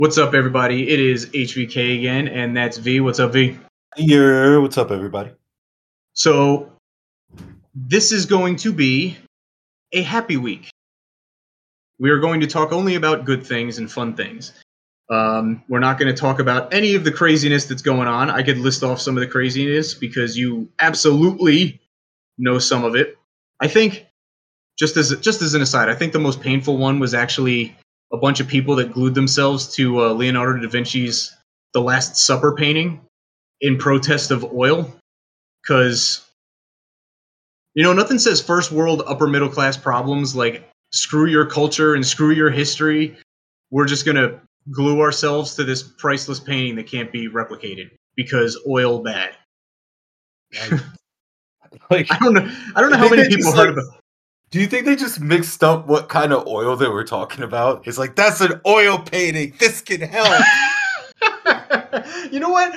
What's up, everybody? It is HVK again, and that's V. What's up, V? What's up, everybody? So, this is going to be a happy week. We are going to talk only about good things and fun things. We're not going to talk about any of the craziness that's going on. I could list off some of the craziness because you absolutely know some of it. I think, just as an aside, I think the most painful one was actually a bunch of people that glued themselves to Leonardo da Vinci's The Last Supper painting in protest of oil, because nothing says first world upper middle class problems like screw your culture and screw your history. We're just gonna glue ourselves to this priceless painting that can't be replicated because oil bad. I don't know how many people heard about. Do you think they just mixed up what kind of oil they were talking about? It's like, that's an oil painting. This can help. You know what?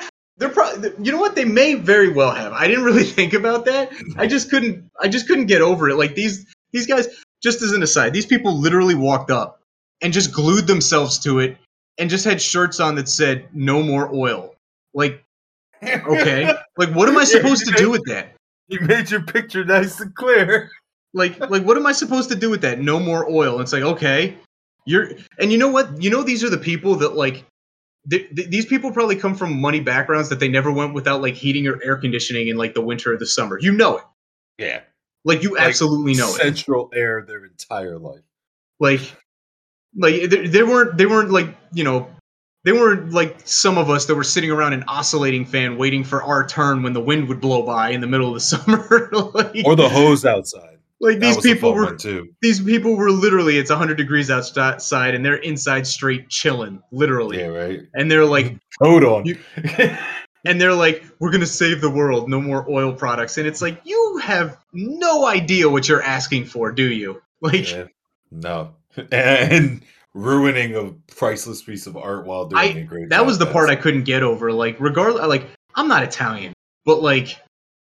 They may very well have. I didn't really think about that. I just couldn't get over it. Like these guys, just as an aside, these people literally walked up and just glued themselves to it and just had shirts on that said "No more oil." Like, okay, like what am I supposed to do with that? You made your picture nice and clear. Like what am I supposed to do with that? No more oil. And it's like, okay, and you know what? These are the people that like. These people probably come from money backgrounds that they never went without like heating or air conditioning in like the winter or the summer. You know it. Yeah. Like you absolutely know it. Central air their entire life. Like they weren't like, they weren't like some of us that were sitting around an oscillating fan waiting for our turn when the wind would blow by in the middle of the summer. Or the hose outside. Like these people were literally, it's 100 degrees outside and they're inside straight chilling, literally. Yeah, right. And they're like, hold on. And they're like, we're going to save the world. No more oil products. And it's like, you have no idea what you're asking for, do you? Like, yeah, no. And ruining a priceless piece of art while doing a great job. That was the part I couldn't get over. Like, regardless, like, I'm not Italian, but like,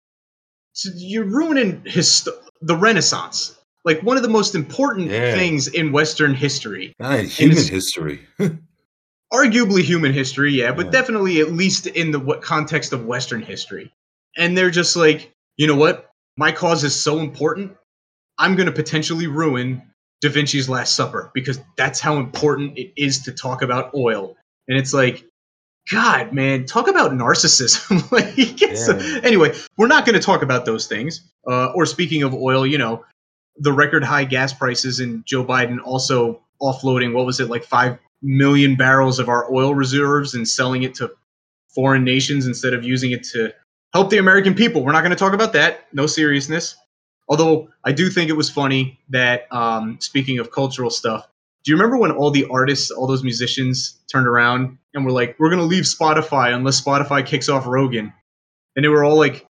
so you're ruining the Renaissance. Like, one of the most important things in Western history. Human history. Arguably human history, yeah, but definitely at least in the context of Western history. And they're just like, you know what? My cause is so important, I'm going to potentially ruin Da Vinci's Last Supper because that's how important it is to talk about oil. And it's like, God, man, talk about narcissism. Anyway, we're not going to talk about those things. Or speaking of oil, the record high gas prices and Joe Biden also offloading, what was it, like 5 million barrels of our oil reserves and selling it to foreign nations instead of using it to help the American people. We're not going to talk about that. No seriousness. Although I do think it was funny that, speaking of cultural stuff, do you remember when all the artists, all those musicians turned around and were like, we're going to leave Spotify unless Spotify kicks off Rogan? And they were all like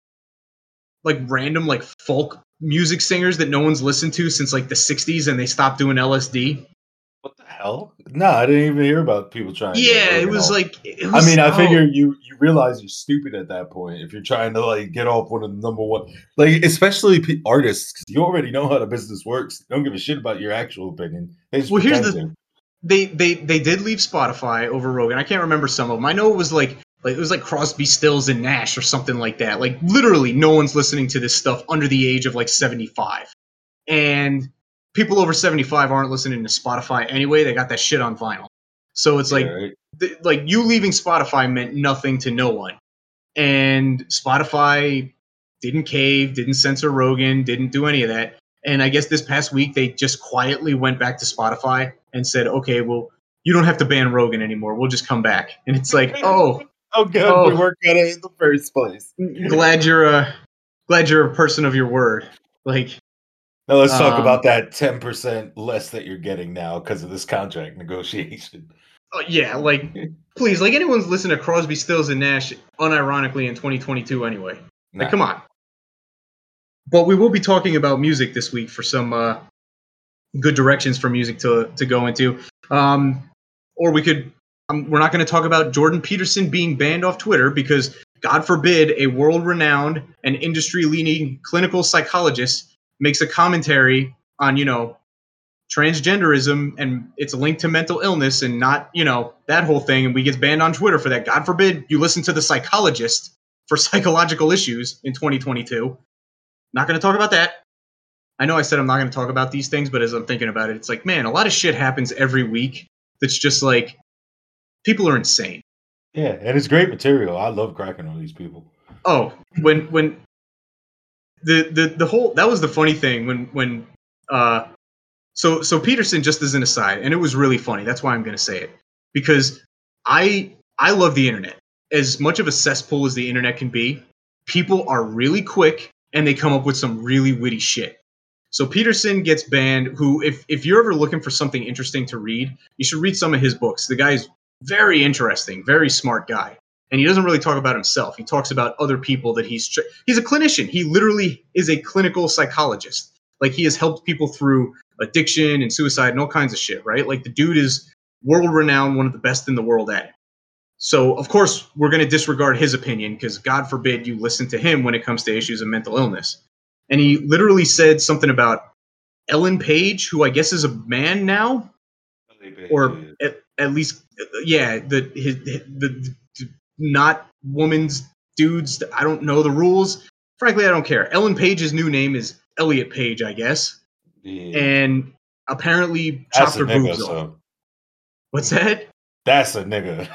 random like folk music singers that no one's listened to since like the 60s and they stopped doing LSD. What the hell? No, I didn't even hear about people trying. Yeah, it was. I figure you realize you're stupid at that point if you're trying to like get off one of the number one, like especially artists, because you already know how the business works. They don't give a shit about your actual opinion. They did leave Spotify over Rogan. I can't remember some of them. I know it was like Crosby, Stills, and Nash or something like that. Like literally, no one's listening to this stuff under the age of like 75, and people over 75 aren't listening to Spotify anyway. They got that shit on vinyl. So it's like, like you leaving Spotify meant nothing to no one. And Spotify didn't cave, didn't censor Rogan, didn't do any of that. And I guess this past week, they just quietly went back to Spotify and said, okay, well, you don't have to ban Rogan anymore. We'll just come back. And it's like, good. We worked on it in the first place. Glad you're a person of your word. Like, now let's talk about that 10% less that you're getting now because of this contract negotiation. Yeah, like, please, like anyone's listening to Crosby, Stills, and Nash unironically in 2022 anyway. Like, come on. But we will be talking about music this week for some good directions for music to go into. Or we could, we're not going to talk about Jordan Peterson being banned off Twitter because, God forbid, a world-renowned and industry-leading clinical psychologist makes a commentary on, transgenderism and it's linked to mental illness and not, that whole thing, and we get banned on Twitter for that. God forbid you listen to The Psychologist for psychological issues in 2022. Not going to talk about that. I know I said I'm not going to talk about these things, but as I'm thinking about it, it's like, man, a lot of shit happens every week that's just like, people are insane. Yeah, and it's great material. I love cracking on these people. Oh, when the whole, that was the funny thing when so Peterson, just as an aside, and it was really funny. That's why I'm going to say it, because I love the internet. As much of a cesspool as the internet can be, people are really quick and they come up with some really witty shit. So Peterson gets banned, who, if you're ever looking for something interesting to read, you should read some of his books. The guy's very interesting, very smart guy. And he doesn't really talk about himself. He talks about other people that he's a clinician. He literally is a clinical psychologist. Like, he has helped people through addiction and suicide and all kinds of shit, right? Like, the dude is world-renowned, one of the best in the world at it. So, of course, we're going to disregard his opinion because, God forbid, you listen to him when it comes to issues of mental illness. And he literally said something about Ellen Page, who I guess is a man now, or at least, yeah, the not woman's dudes. I don't know the rules. Frankly, I don't care. Ellen Page's new name is Elliot Page, I guess. Yeah. And apparently chopped her boobs off. What's that? That's a nigga.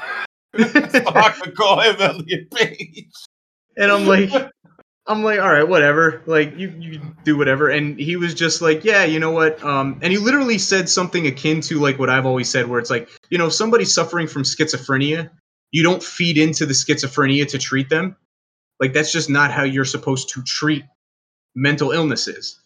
I could call him Elliot Page. And I'm like, all right, whatever. Like, you do whatever. And he was just like, yeah, you know what? And he literally said something akin to like what I've always said, where it's like, if somebody's suffering from schizophrenia, you don't feed into the schizophrenia to treat them. Like, that's just not how you're supposed to treat mental illnesses,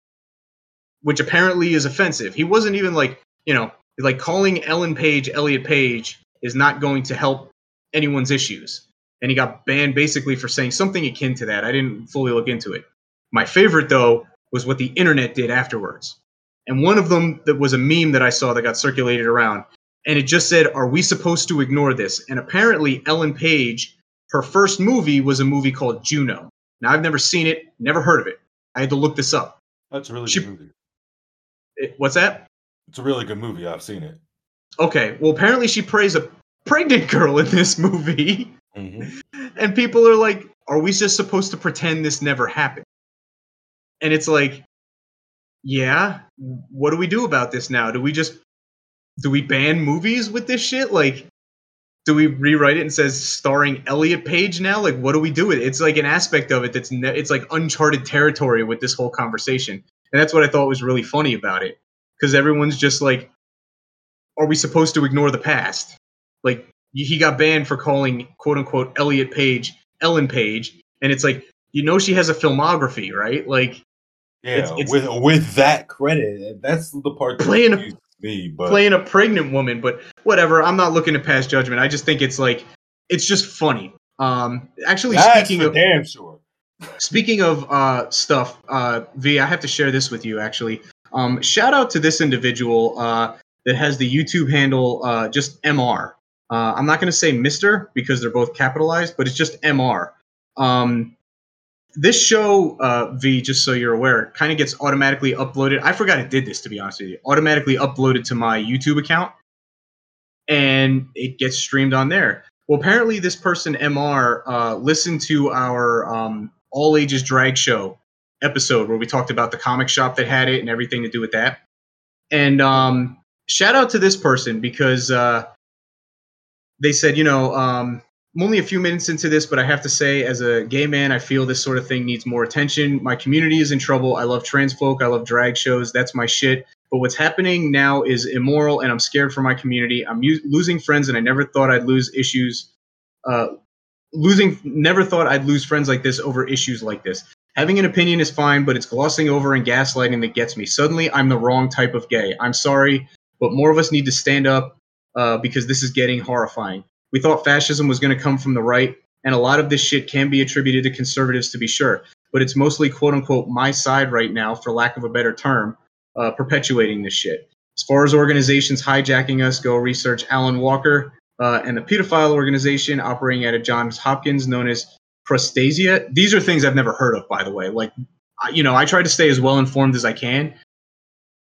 which apparently is offensive. He wasn't even like, like calling Ellen Page Elliot Page is not going to help anyone's issues. And he got banned basically for saying something akin to that. I didn't fully look into it. My favorite, though, was what the internet did afterwards. And one of them that was a meme that I saw that got circulated around. And it just said, are we supposed to ignore this? And apparently Ellen Page, her first movie was a movie called Juno. Now, I've never seen it, never heard of it. I had to look this up. That's a really good movie. What's that? It's a really good movie. I've seen it. Okay. Well, apparently she plays a pregnant girl in this movie. Mm-hmm. And people are like, are we just supposed to pretend this never happened? And it's like, yeah, what do we do about this now? Do we ban movies with this shit? Like, do we rewrite it and says starring Elliot Page now? Like, what do we do with it? It's like an aspect of it it's like uncharted territory with this whole conversation. And that's what I thought was really funny about it. Because everyone's just like, are we supposed to ignore the past? Like, he got banned for calling, quote unquote, Elliot Page Ellen Page. And it's like, she has a filmography, right? Like, yeah, it's with that credit. That's the part that confused me. But playing a pregnant woman, but whatever. I'm not looking to pass judgment. I just think it's like, it's just funny. Actually, damn sure. Speaking of stuff, V, I have to share this with you, actually. Shout out to this individual that has the YouTube handle just MR. I'm not going to say Mr. because they're both capitalized, but it's just MR. This show, V, just so you're aware, kind of gets automatically uploaded. I forgot it did this, to be honest with you. Automatically uploaded to my YouTube account, and it gets streamed on there. Well, apparently this person, MR, listened to our All Ages Drag Show episode where we talked about the comic shop that had it and everything to do with that. And shout out to this person because they said, I'm only a few minutes into this, but I have to say, as a gay man, I feel this sort of thing needs more attention. My community is in trouble. I love trans folk. I love drag shows. That's my shit. But what's happening now is immoral, and I'm scared for my community. I'm losing friends, and I never thought I'd lose issues. Never thought I'd lose friends like this over issues like this. Having an opinion is fine, but it's glossing over and gaslighting that gets me. Suddenly, I'm the wrong type of gay. I'm sorry, but more of us need to stand up because this is getting horrifying. We thought fascism was going to come from the right, and a lot of this shit can be attributed to conservatives, to be sure. But it's mostly, quote-unquote, my side right now, for lack of a better term, perpetuating this shit. As far as organizations hijacking us, go research Alan Walker and the pedophile organization operating out of Johns Hopkins known as Prostasia. These are things I've never heard of, by the way. Like, I try to stay as well informed as I can.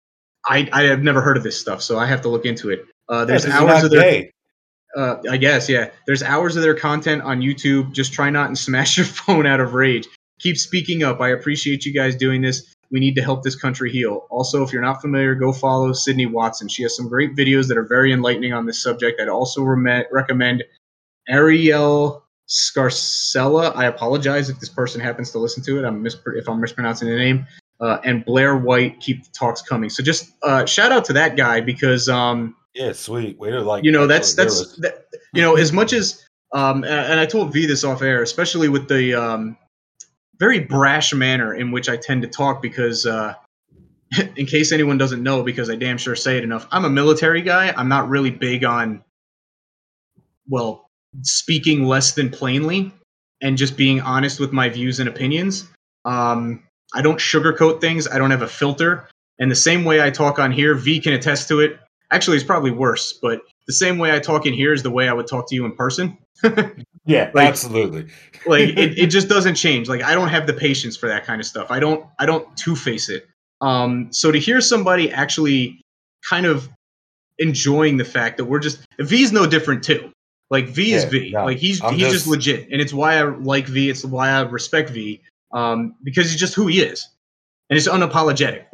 I have never heard of this stuff, so I have to look into it. There's Yeah, hours of their. gay. I guess, yeah. There's hours of their content on YouTube. Just try not and smash your phone out of rage. Keep speaking up. I appreciate you guys doing this. We need to help this country heal. Also, if you're not familiar, go follow Sydney Watson. She has some great videos that are very enlightening on this subject. I'd also recommend Ariel Scarcella. I apologize if this person happens to listen to it. If I'm mispronouncing the name. And Blair White, keep the talks coming. So just shout out to that guy because yeah, sweet. Way to like. That's as much as and I told V this off air, especially with the very brash manner in which I tend to talk because in case anyone doesn't know, because I damn sure say it enough, I'm a military guy. I'm not really big on, well, speaking less than plainly and just being honest with my views and opinions. I don't sugarcoat things. I don't have a filter. And the same way I talk on here, V can attest to it. Actually, it's probably worse, but the same way I talk in here is the way I would talk to you in person. Yeah, absolutely. It just doesn't change. Like, I don't have the patience for that kind of stuff. I don't two-face it. So to hear somebody actually kind of enjoying the fact that V's no different too. Like, V is V. No, like, he's just legit. And it's why I like V. It's why I respect V. Because he's just who he is. And it's unapologetic.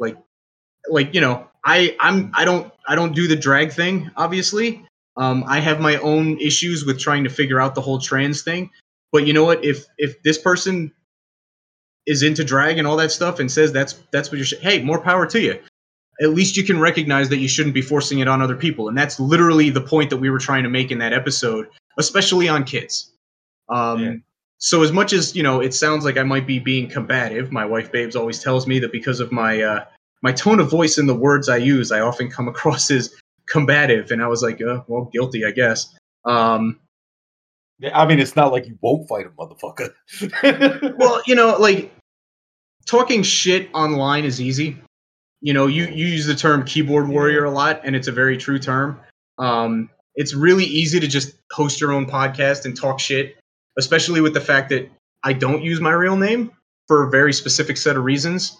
I don't do the drag thing, obviously. I have my own issues with trying to figure out the whole trans thing. But you know what? If this person is into drag and all that stuff and says that's what you're hey, more power to you. At least you can recognize that you shouldn't be forcing it on other people. And that's literally the point that we were trying to make in that episode, especially on kids. So as much as, it sounds like I might be being combative, my wife Babes always tells me that because of my my tone of voice and the words I use, I often come across as combative. And I was like, well, guilty, I guess. Yeah, I mean, it's not like you won't fight a motherfucker. Well, talking shit online is easy. You use the term keyboard warrior a lot, and it's a very true term. It's really easy to just host your own podcast and talk shit, especially with the fact that I don't use my real name for a very specific set of reasons.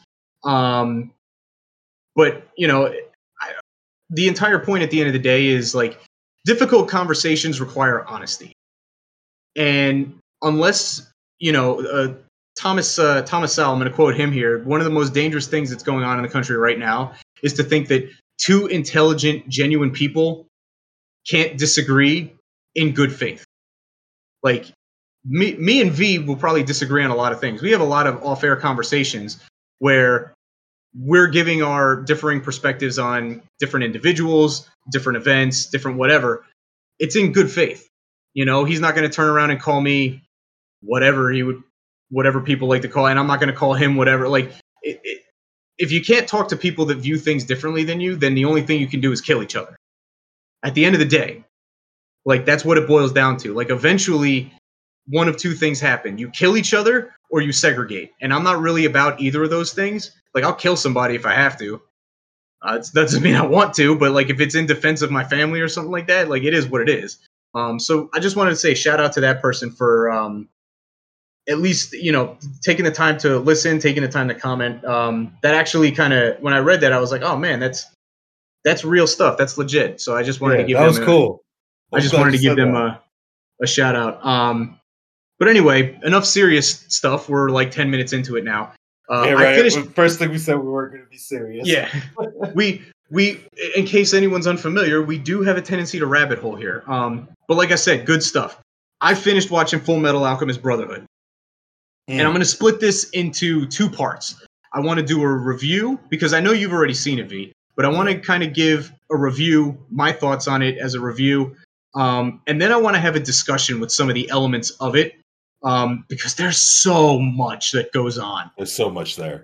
But, the entire point at the end of the day is, like, difficult conversations require honesty. And unless, Thomas Sowell, I'm going to quote him here, one of the most dangerous things that's going on in the country right now is to think that two intelligent, genuine people can't disagree in good faith. Like, me and V will probably disagree on a lot of things. We have a lot of off-air conversations where we're giving our differing perspectives on different individuals, different events, different whatever. It's in good faith. He's not going to turn around and call me whatever people like to call, and I'm not going to call him whatever. Like, if you can't talk to people that view things differently than you, then the only thing you can do is kill each other. At the end of the day, like, that's what it boils down to. Like, eventually, one of two things happen. You kill each other or you segregate. And I'm not really about either of those things. Like, I'll kill somebody if I have to. That doesn't mean I want to, but, like, if it's in defense of my family or something like that, like, it is what it is. So I just wanted to say shout out to that person for at least, taking the time to listen, taking the time to comment. That actually kind of, when I read that, I was like, oh man, that's real stuff. That's legit. So I just wanted to give them. That was cool. I just wanted to give them a shout out. But anyway, enough serious stuff. We're like 10 minutes into it now. Yeah, right. First thing we said, we weren't going to be serious. Yeah. we, in case anyone's unfamiliar, we do have a tendency to rabbit hole here. But like I said, good stuff. I finished watching Full Metal Alchemist Brotherhood. And I'm going to split this into two parts. I want to do a review, because I know you've already seen it, V, but I want to kind of give a review, my thoughts on it as a review. And then I want to have a discussion with some of the elements of it, because there's so much that goes on. There's so much there.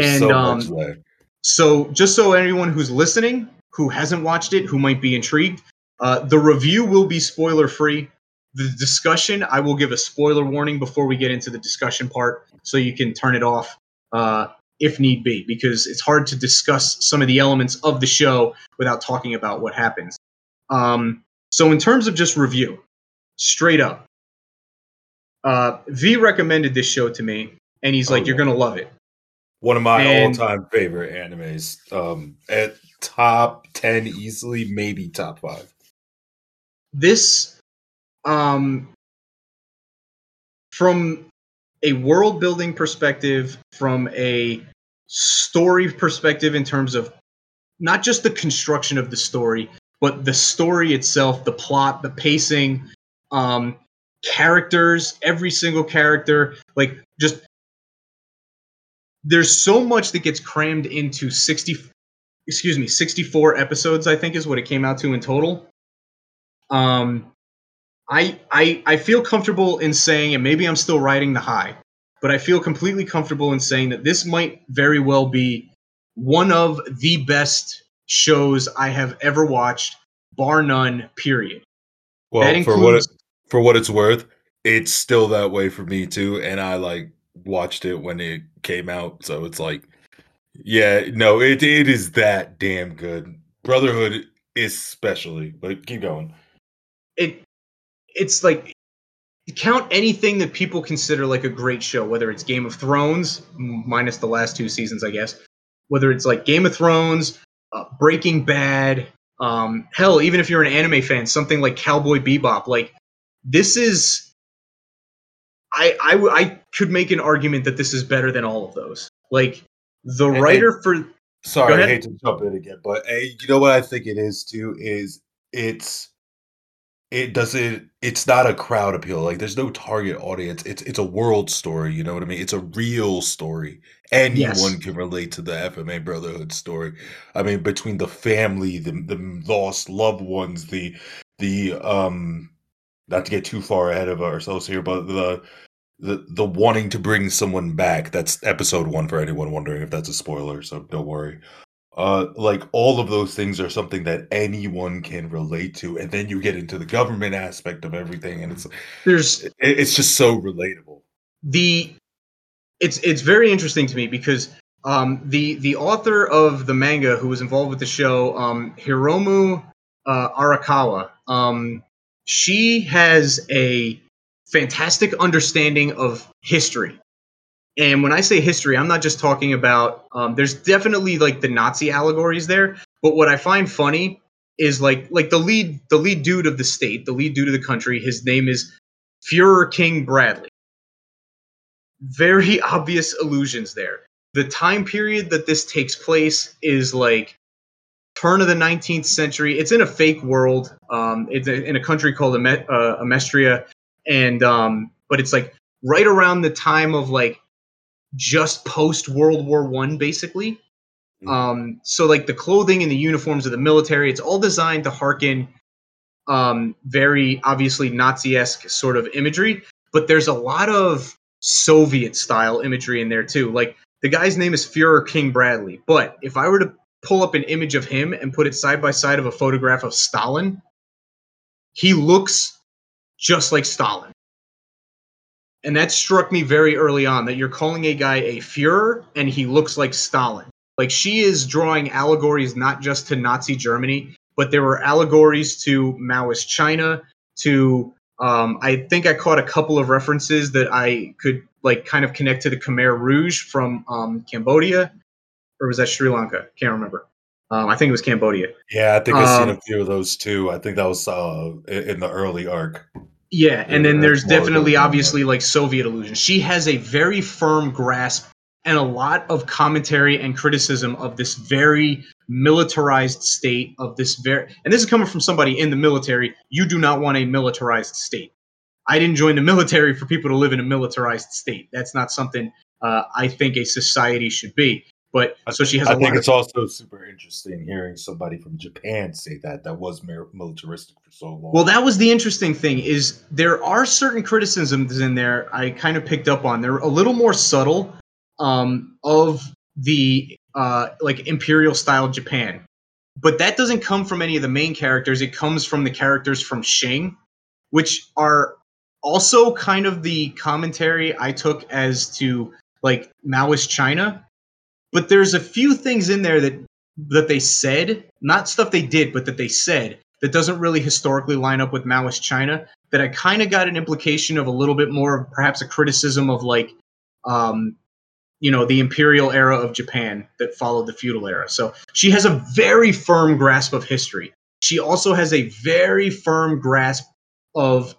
So just so anyone who's listening, who hasn't watched it, who might be intrigued, the review will be spoiler-free. The discussion, I will give a spoiler warning before we get into the discussion part, so you can turn it off if need be, because it's hard to discuss some of the elements of the show without talking about what happens. So in terms of just review, straight up, V recommended this show to me, and he's like, you're going to love it. One of my And all-time favorite animes. At top 10 easily, maybe top 5. this, um, from a world building perspective, from a story perspective, in terms of not just the construction of the story, but the story itself, the plot, the pacing, um, characters, every single character, like just there's so much that gets crammed into 64 episodes, I think is what it came out to in total. Um, I feel comfortable in saying, and maybe I'm still riding the high, but I feel completely comfortable in saying that this might very well be one of the best shows I have ever watched, bar none, period. That Well, includes for what it's worth, it's still that way for me too, and I like watched it when it came out, so it's like, yeah, no, it is that damn good. Brotherhood especially, but keep going. it. It's like count anything that people consider like a great show, whether it's Game of Thrones, minus the last 2 seasons, I guess, whether it's like Game of Thrones, Breaking Bad, hell, even if you're an anime fan, something like Cowboy Bebop. Like this is, I could make an argument that this is better than all of those. Like the And writer for, go sorry, I ahead. hate to jump in again, but you know what I think it is too is it's it doesn't it's not a crowd appeal. Like there's no target audience. It's a world story, you know what I mean? It's a real story. Yes, Anyone can relate to the FMA Brotherhood story. I mean, between the family, the lost loved ones, the not to get too far ahead of ourselves here, but the wanting to bring someone back. That's episode 1 for anyone wondering if that's a spoiler, so don't worry. Like all of those things are something that anyone can relate to, and then you get into the government aspect of everything, and there's it's just so relatable. the it's very interesting to me because the author of the manga who was involved with the show, Hiromu Arakawa, she has a fantastic understanding of history. And when I say history, I'm not just talking about. There's definitely like the Nazi allegories there, but what I find funny is like the lead dude of the state, the lead dude of the country. His name is Führer King Bradley. Very obvious allusions there. The time period that this takes place is like turn of the 19th century. It's in a fake world. It's in a country called Amestria, and but it's like right around the time of like just post World War One, basically. Mhm. So like the clothing and the uniforms of the military, it's all designed to harken very obviously Nazi-esque sort of imagery, but there's a lot of Soviet style imagery in there too. Like the guy's name is Führer King Bradley, but if I were to pull up an image of him and put it side by side of a photograph of Stalin, he looks just like Stalin. And that struck me very early on that you're calling a guy a Führer and he looks like Stalin. Like she is drawing allegories not just to Nazi Germany, but there were allegories to Maoist China, to I think I caught a couple of references that I could like kind of connect to the Khmer Rouge from Cambodia, or was that Sri Lanka? Can't remember. I think it was Cambodia. Yeah, I think I've seen a Um, few of those too. I think that was in the early arc. Yeah, and then That's there's more towards definitely the end arc. obviously like Soviet illusion. She has a very firm grasp and a lot of commentary and criticism of this very militarized state of this very, and this is coming from somebody in the military. You do not want a militarized state. I didn't join the military for people to live in a militarized state. That's not something I think a society should be. But I, so she has I a think lot of. it's also super interesting hearing somebody from Japan say that was militaristic for so Well, long. that was the interesting thing is there are certain criticisms in there I kind of picked up on. They're a little more subtle of the like imperial style Japan, but that doesn't come from any of the main characters. It comes from the characters from Shing, which are also kind of the commentary I took as to like Maoist China. But there's a few things in there that they said, not stuff they did, but that they said that doesn't really historically line up with Maoist China. That I kind of got an implication of a little bit more of perhaps a criticism of like um, the imperial era of Japan that followed the feudal era. So she has a very firm grasp of history. She also has a very firm grasp of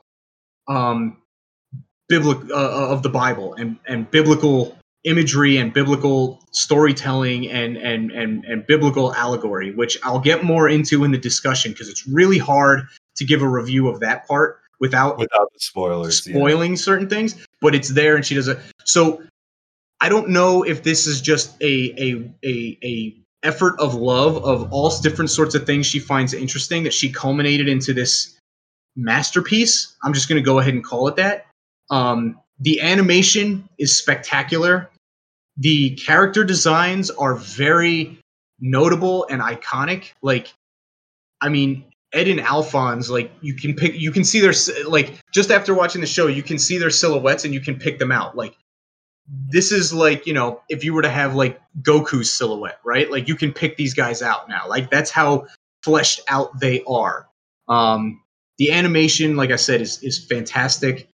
of the Bible and biblical imagery and biblical storytelling and biblical allegory, which I'll get more into in the discussion because it's really hard to give a review of that part without the spoilers, spoiling certain things. But it's there, and she does it. So I don't know if this is just a effort of love of all different sorts of things she finds interesting that she culminated into this masterpiece. I'm just going to go ahead and call it that. The animation is spectacular. The character designs are very notable and iconic. Like, I mean, Ed and Alphonse, like you can see their, like, just after watching the show, you can see their silhouettes and you can pick them out. Like, this is like, if you were to have like Goku's silhouette, right? Like, you can pick these guys out now. Like, that's how fleshed out they are. The animation, like I said, is fantastic.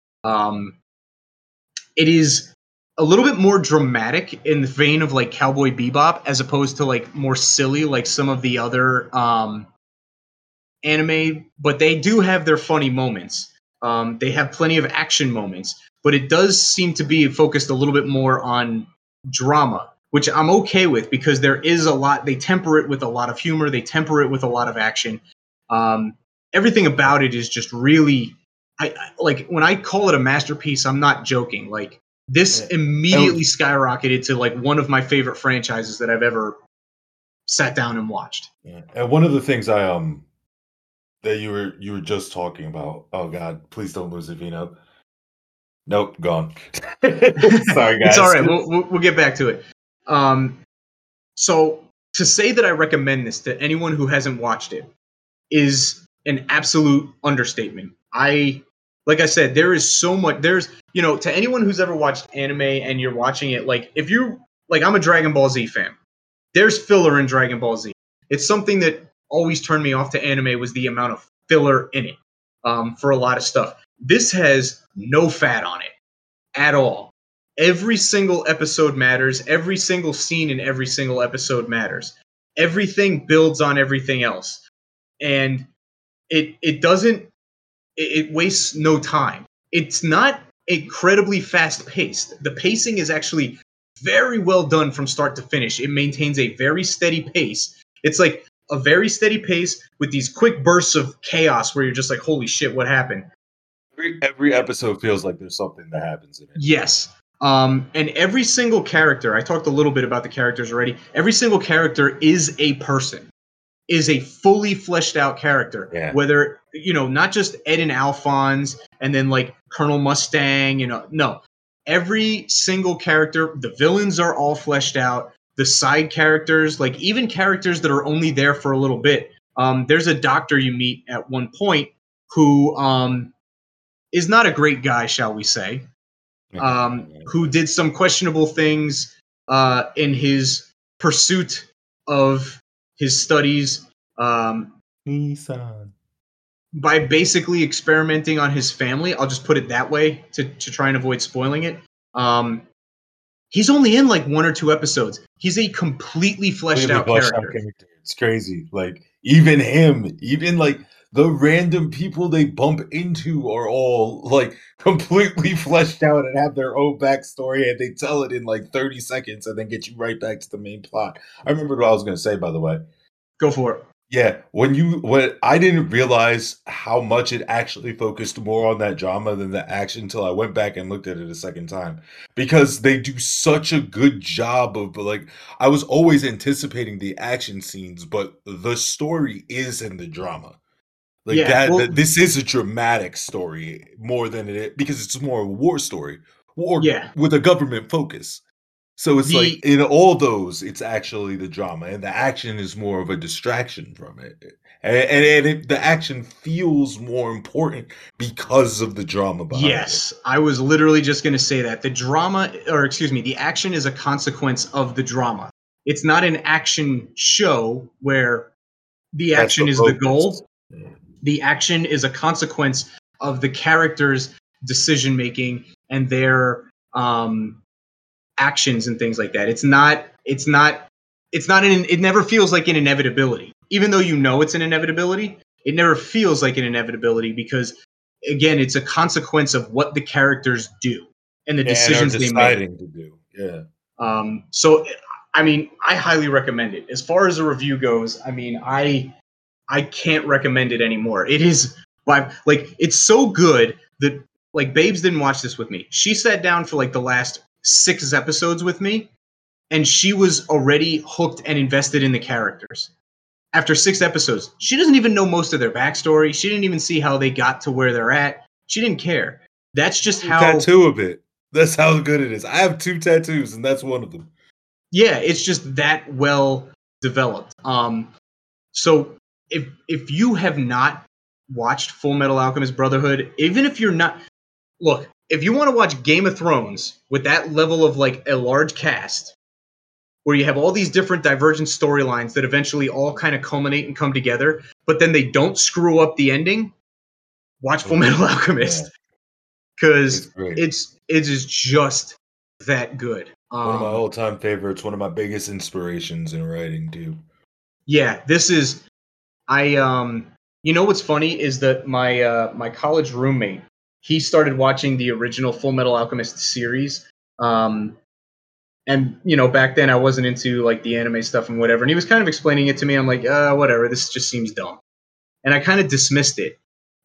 It is a little bit more dramatic in the vein of like Cowboy Bebop, as opposed to like more silly like some of the other anime. But they do have their funny moments. They have plenty of action moments, but it does seem to be focused a little bit more on drama, which I'm okay with because there is a lot. They temper it with a lot of humor. They temper it with a lot of action. Everything about it is just really, I like when I call it a masterpiece, I'm not joking. Like, this immediately skyrocketed to like one of my favorite franchises that I've ever sat down and watched. Yeah. And one of the things that you were just talking about. Oh God, please don't lose it, Vino. Nope, gone. Sorry, guys. It's all right. We'll get back to it. So to say that I recommend this to anyone who hasn't watched it is an absolute understatement. Like I said, there is so much. There's, to anyone who's ever watched anime and you're watching it, like, if you, like, I'm a Dragon Ball Z fan. There's filler in Dragon Ball Z. It's something that always turned me off to anime was the amount of filler in it for a lot of stuff. This has no fat on it at all. Every single episode matters. Every single scene in every single episode matters. Everything builds on everything else. And it wastes no time. It's not incredibly fast paced. The pacing is actually very well done from start to finish. It maintains a very steady pace. It's like a very steady pace with these quick bursts of chaos where you're just like, holy shit, what happened? Every episode feels like there's something that happens in it. Yes. And every single character, I talked a little bit about the characters already. Every single character is a person. Is a fully fleshed out character. Yeah. Whether, not just Ed and Alphonse and then like Colonel Mustang, no. Every single character, the villains are all fleshed out. The side characters, like even characters that are only there for a little bit. There's a doctor you meet at one point who is not a great guy, shall we say, who did some questionable things in his pursuit of his studies by basically experimenting on his family. I'll just put it that way to try and avoid spoiling it. He's only in like 1 or 2 episodes. He's a completely fleshed out character. It's crazy. Like, even him, even like the random people they bump into are all like completely fleshed out and have their own backstory, and they tell it in like 30 seconds and then get you right back to the main plot. I remember what I was going to say, by the way. Go for it. Yeah, when I didn't realize how much it actually focused more on that drama than the action until I went back and looked at it a second time, because they do such a good job of, like, I was always anticipating the action scenes, but the story is in the drama. Like, yeah, this is a dramatic story more than it is, because it's more of a war story, with a government focus. So it's like in all those, it's actually the drama, and the action is more of a distraction from it, and the action feels more important because of the drama behind it. Yes, I was literally just going to say that the action is a consequence of the drama. It's not an action show where the action is the goal. The action is a consequence of the characters' decision making and their actions and things like that. It never feels like an inevitability. Even though you know it's an inevitability, it never feels like an inevitability because, again, it's a consequence of what the characters do and the decisions and are they make. deciding to do. Yeah. So, I mean, I highly recommend it. As far as a review goes, I mean, I can't recommend it anymore. It is like it's so good that like Babes didn't watch this with me. She sat down for like the last 6 episodes with me, and she was already hooked and invested in the characters. After 6 episodes, she doesn't even know most of their backstory. She didn't even see how they got to where they're at. She didn't care. That's just how Tattoo a bit. That's how good it is. I have 2 tattoos, and that's one of them. Yeah, it's just that well developed. So if you have not watched Full Metal Alchemist Brotherhood, even if you're not, look, if you want to watch Game of Thrones with that level of like a large cast, where you have all these different divergent storylines that eventually all kind of culminate and come together, but then they don't screw up the ending, watch Full Metal Alchemist, because it is just that good. One of my all-time favorites, one of my biggest inspirations in writing too. Yeah, this is you know what's funny is that my college roommate, he started watching the original Full Metal Alchemist series. And you know, back then I wasn't into like the anime stuff and whatever, and he was kind of explaining it to me. I'm like, whatever, this just seems dumb. And I kind of dismissed it.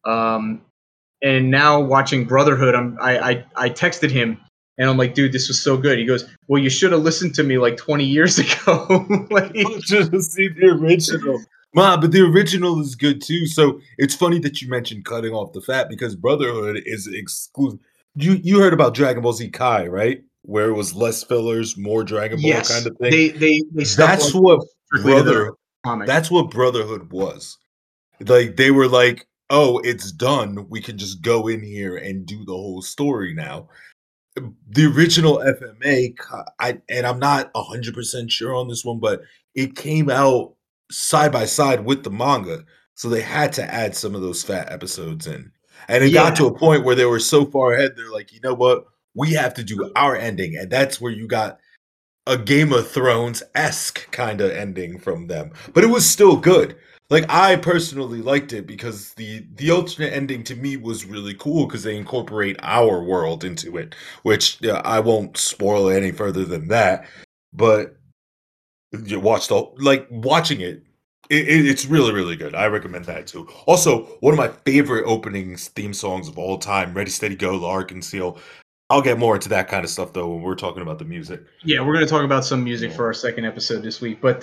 And now watching Brotherhood, I texted him and I'm like, dude, this was so good. He goes, well, you should have listened to me like 20 years ago. Like, just to see the original. But the original is good too. So it's funny that you mentioned cutting off the fat because Brotherhood is exclusive. You heard about Dragon Ball Z Kai, right? Where it was less fillers, more Dragon Ball kind of thing. They that's what That's what Brotherhood was. Like they were like, oh, it's done. We can just go in here and do the whole story now. The original FMA, and I'm not 100% sure on this one, but it came out side by side with the manga, so they had to add some of those fat episodes in. And it got to a point where they were so far ahead, they're like, you know what? We have to do our ending, and that's where you got a Game of Thrones-esque kind of ending from them. But it was still good. Like I personally liked it because the alternate ending to me was really cool because they incorporate our world into it, which I won't spoil any further than that. But you watching it, it's really really good. I recommend that too. Also, one of my favorite opening theme songs of all time, "Ready Steady Go," Larkin Seal. I'll get more into that kind of stuff though when we're talking about the music. Yeah, we're going to talk about some music for our second episode this week, but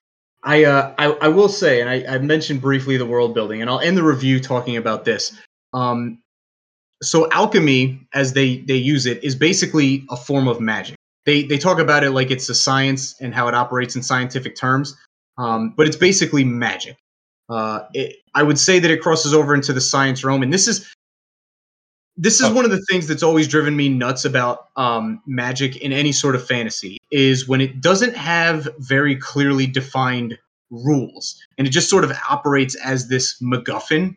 I will say, and I mentioned briefly the world building, and I'll end the review talking about this. So alchemy, as they use it, is basically a form of magic. They talk about it like it's a science and how it operates in scientific terms, but it's basically magic. I would say that it crosses over into the science realm, and this is one of the things that's always driven me nuts about magic in any sort of fantasy is when it doesn't have very clearly defined rules and it just sort of operates as this MacGuffin.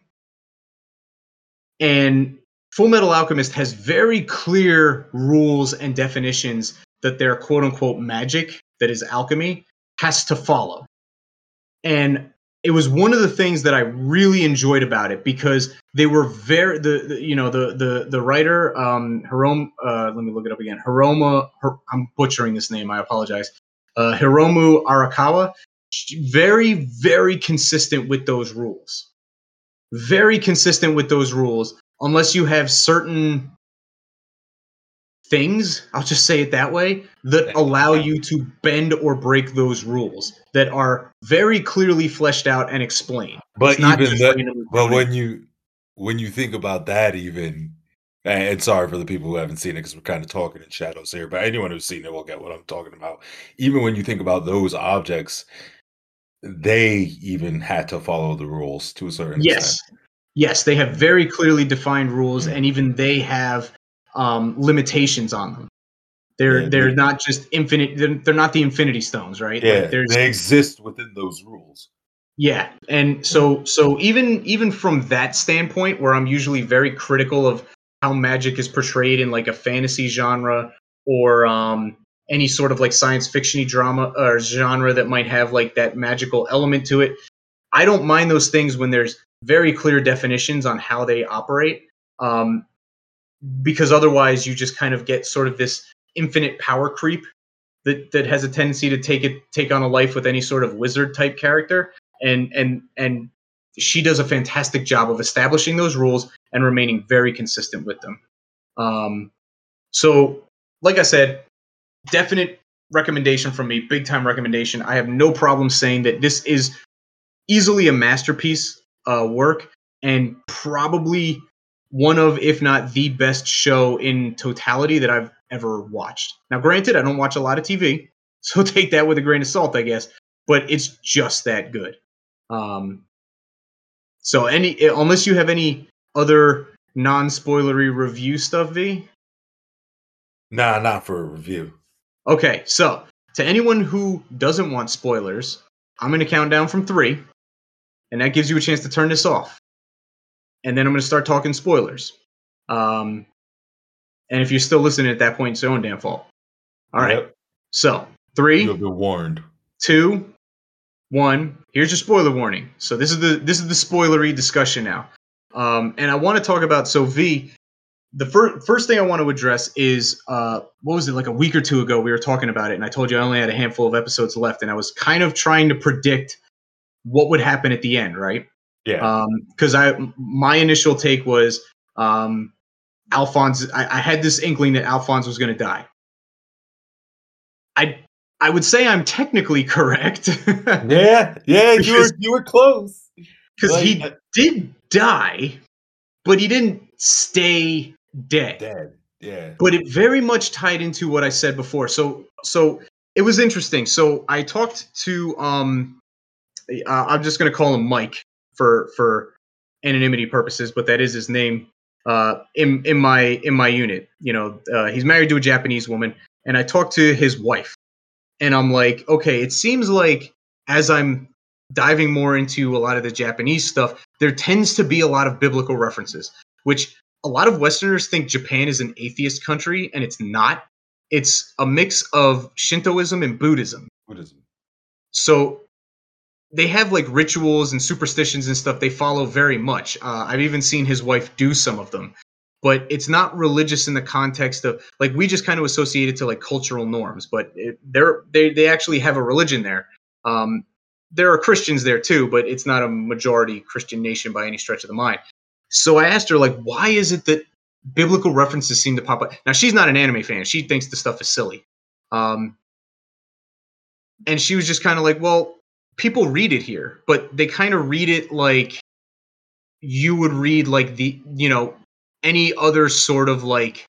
And Full Metal Alchemist has very clear rules and definitions that their quote unquote magic, that is alchemy, has to follow. And it was one of the things that I really enjoyed about it because they were very the writer Hiromu. Let me look it up again. I'm butchering this name. I apologize. Hiromu Arakawa. Very very consistent with those rules. Very consistent with those rules. Unless you have certain things, I'll just say it that way, that allow you to bend or break those rules that are very clearly fleshed out and explained. But even that, but when you think about that, even, and sorry for the people who haven't seen it because we're kind of talking in shadows here, but anyone who's seen it will get what I'm talking about. Even when you think about those objects, they even had to follow the rules to a certain extent. Yes, they have very clearly defined rules, and even they have limitations on them. They're not just infinite. They're not the Infinity Stones, right? Yeah, like they exist within those rules. Yeah, and so even from that standpoint, where I'm usually very critical of how magic is portrayed in like a fantasy genre or any sort of like science fiction-y drama or genre that might have like that magical element to it. I don't mind those things when there's very clear definitions on how they operate, because otherwise you just kind of get sort of this infinite power creep that has a tendency to take on a life with any sort of wizard type character. And she does a fantastic job of establishing those rules and remaining very consistent with them. So, like I said, definite recommendation from me, big time recommendation. I have no problem saying that this is easily a masterpiece work, and probably one of, if not the best show in totality that I've ever watched. Now, granted, I don't watch a lot of TV, so take that with a grain of salt, I guess, but it's just that good. So unless you have any other non-spoilery review stuff, V? Nah, not for a review. Okay, so to anyone who doesn't want spoilers, I'm going to count down from 3, and that gives you a chance to turn this off. And then I'm going to start talking spoilers. And if you're still listening at that point, it's your own damn fault. All right. Yep. So 3, You have been warned. 2, 1. Here's your spoiler warning. So this is the spoilery discussion now. And I want to talk about, so V, the first thing I want to address is, what was it, like a week or two ago we were talking about it, and I told you I only had a handful of episodes left, and I was kind of trying to predict what would happen at the end, right? Yeah. Because my initial take was Alphonse. I had this inkling that Alphonse was going to die. I would say I'm technically correct. Yeah, you were close. Because he did die, but he didn't stay dead. Yeah. But it very much tied into what I said before. So it was interesting. So I talked to I'm just going to call him Mike for anonymity purposes, but that is his name in my unit. You know, he's married to a Japanese woman, and I talked to his wife, and I'm like, okay, it seems like as I'm diving more into a lot of the Japanese stuff, there tends to be a lot of biblical references, which a lot of Westerners think Japan is an atheist country, and it's not. It's a mix of Shintoism and Buddhism. So they have like rituals and superstitions and stuff they follow very much. I've even seen his wife do some of them, but it's not religious in the context of, like, we just kind of associate it to like cultural norms, but they actually have a religion there. There are Christians there too, but it's not a majority Christian nation by any stretch of the mind. So I asked her, like, why is it that biblical references seem to pop up? Now, she's not an anime fan. She thinks the stuff is silly. And she was just kind of like, well, people read it here, but they kind of read it like you would read like any other sort of like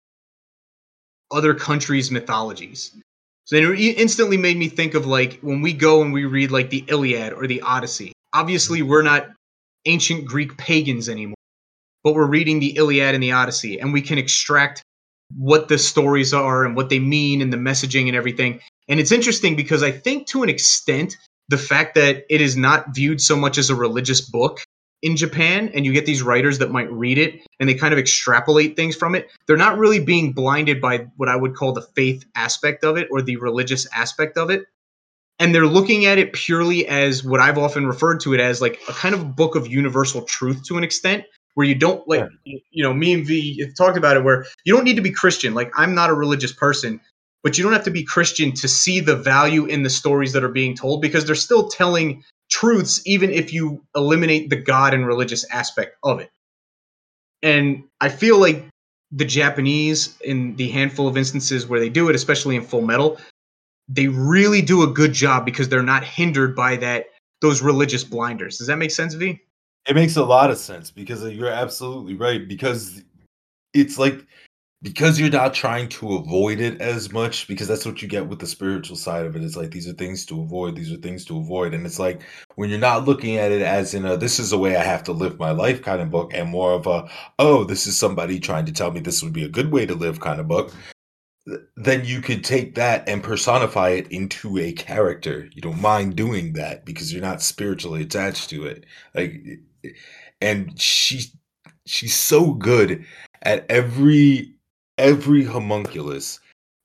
other countries' mythologies. So it instantly made me think of like when we go and we read like the Iliad or the Odyssey. Obviously, we're not ancient Greek pagans anymore, but we're reading the Iliad and the Odyssey, and we can extract what the stories are and what they mean and the messaging and everything. And it's interesting because I think to an extent, the fact that it is not viewed so much as a religious book in Japan, and you get these writers that might read it and they kind of extrapolate things from it, they're not really being blinded by what I would call the faith aspect of it or the religious aspect of it. And they're looking at it purely as what I've often referred to it as, like a kind of book of universal truth to an extent, where you don't like, me and V have talked about it, where you don't need to be Christian. Like, I'm not a religious person, but you don't have to be Christian to see the value in the stories that are being told, because they're still telling truths, even if you eliminate the God and religious aspect of it. And I feel like the Japanese, in the handful of instances where they do it, especially in Full Metal, they really do a good job because they're not hindered by those religious blinders. Does that make sense, V? It makes a lot of sense, because you're absolutely right. Because it's like, because you're not trying to avoid it as much, because that's what you get with the spiritual side of it. It's like, these are things to avoid. These are things to avoid. And it's like, when you're not looking at it as in a, this is the way I have to live my life kind of book, and more of a, oh, this is somebody trying to tell me this would be a good way to live kind of book, then you could take that and personify it into a character. You don't mind doing that because you're not spiritually attached to it. Like, and she's so good at every homunculus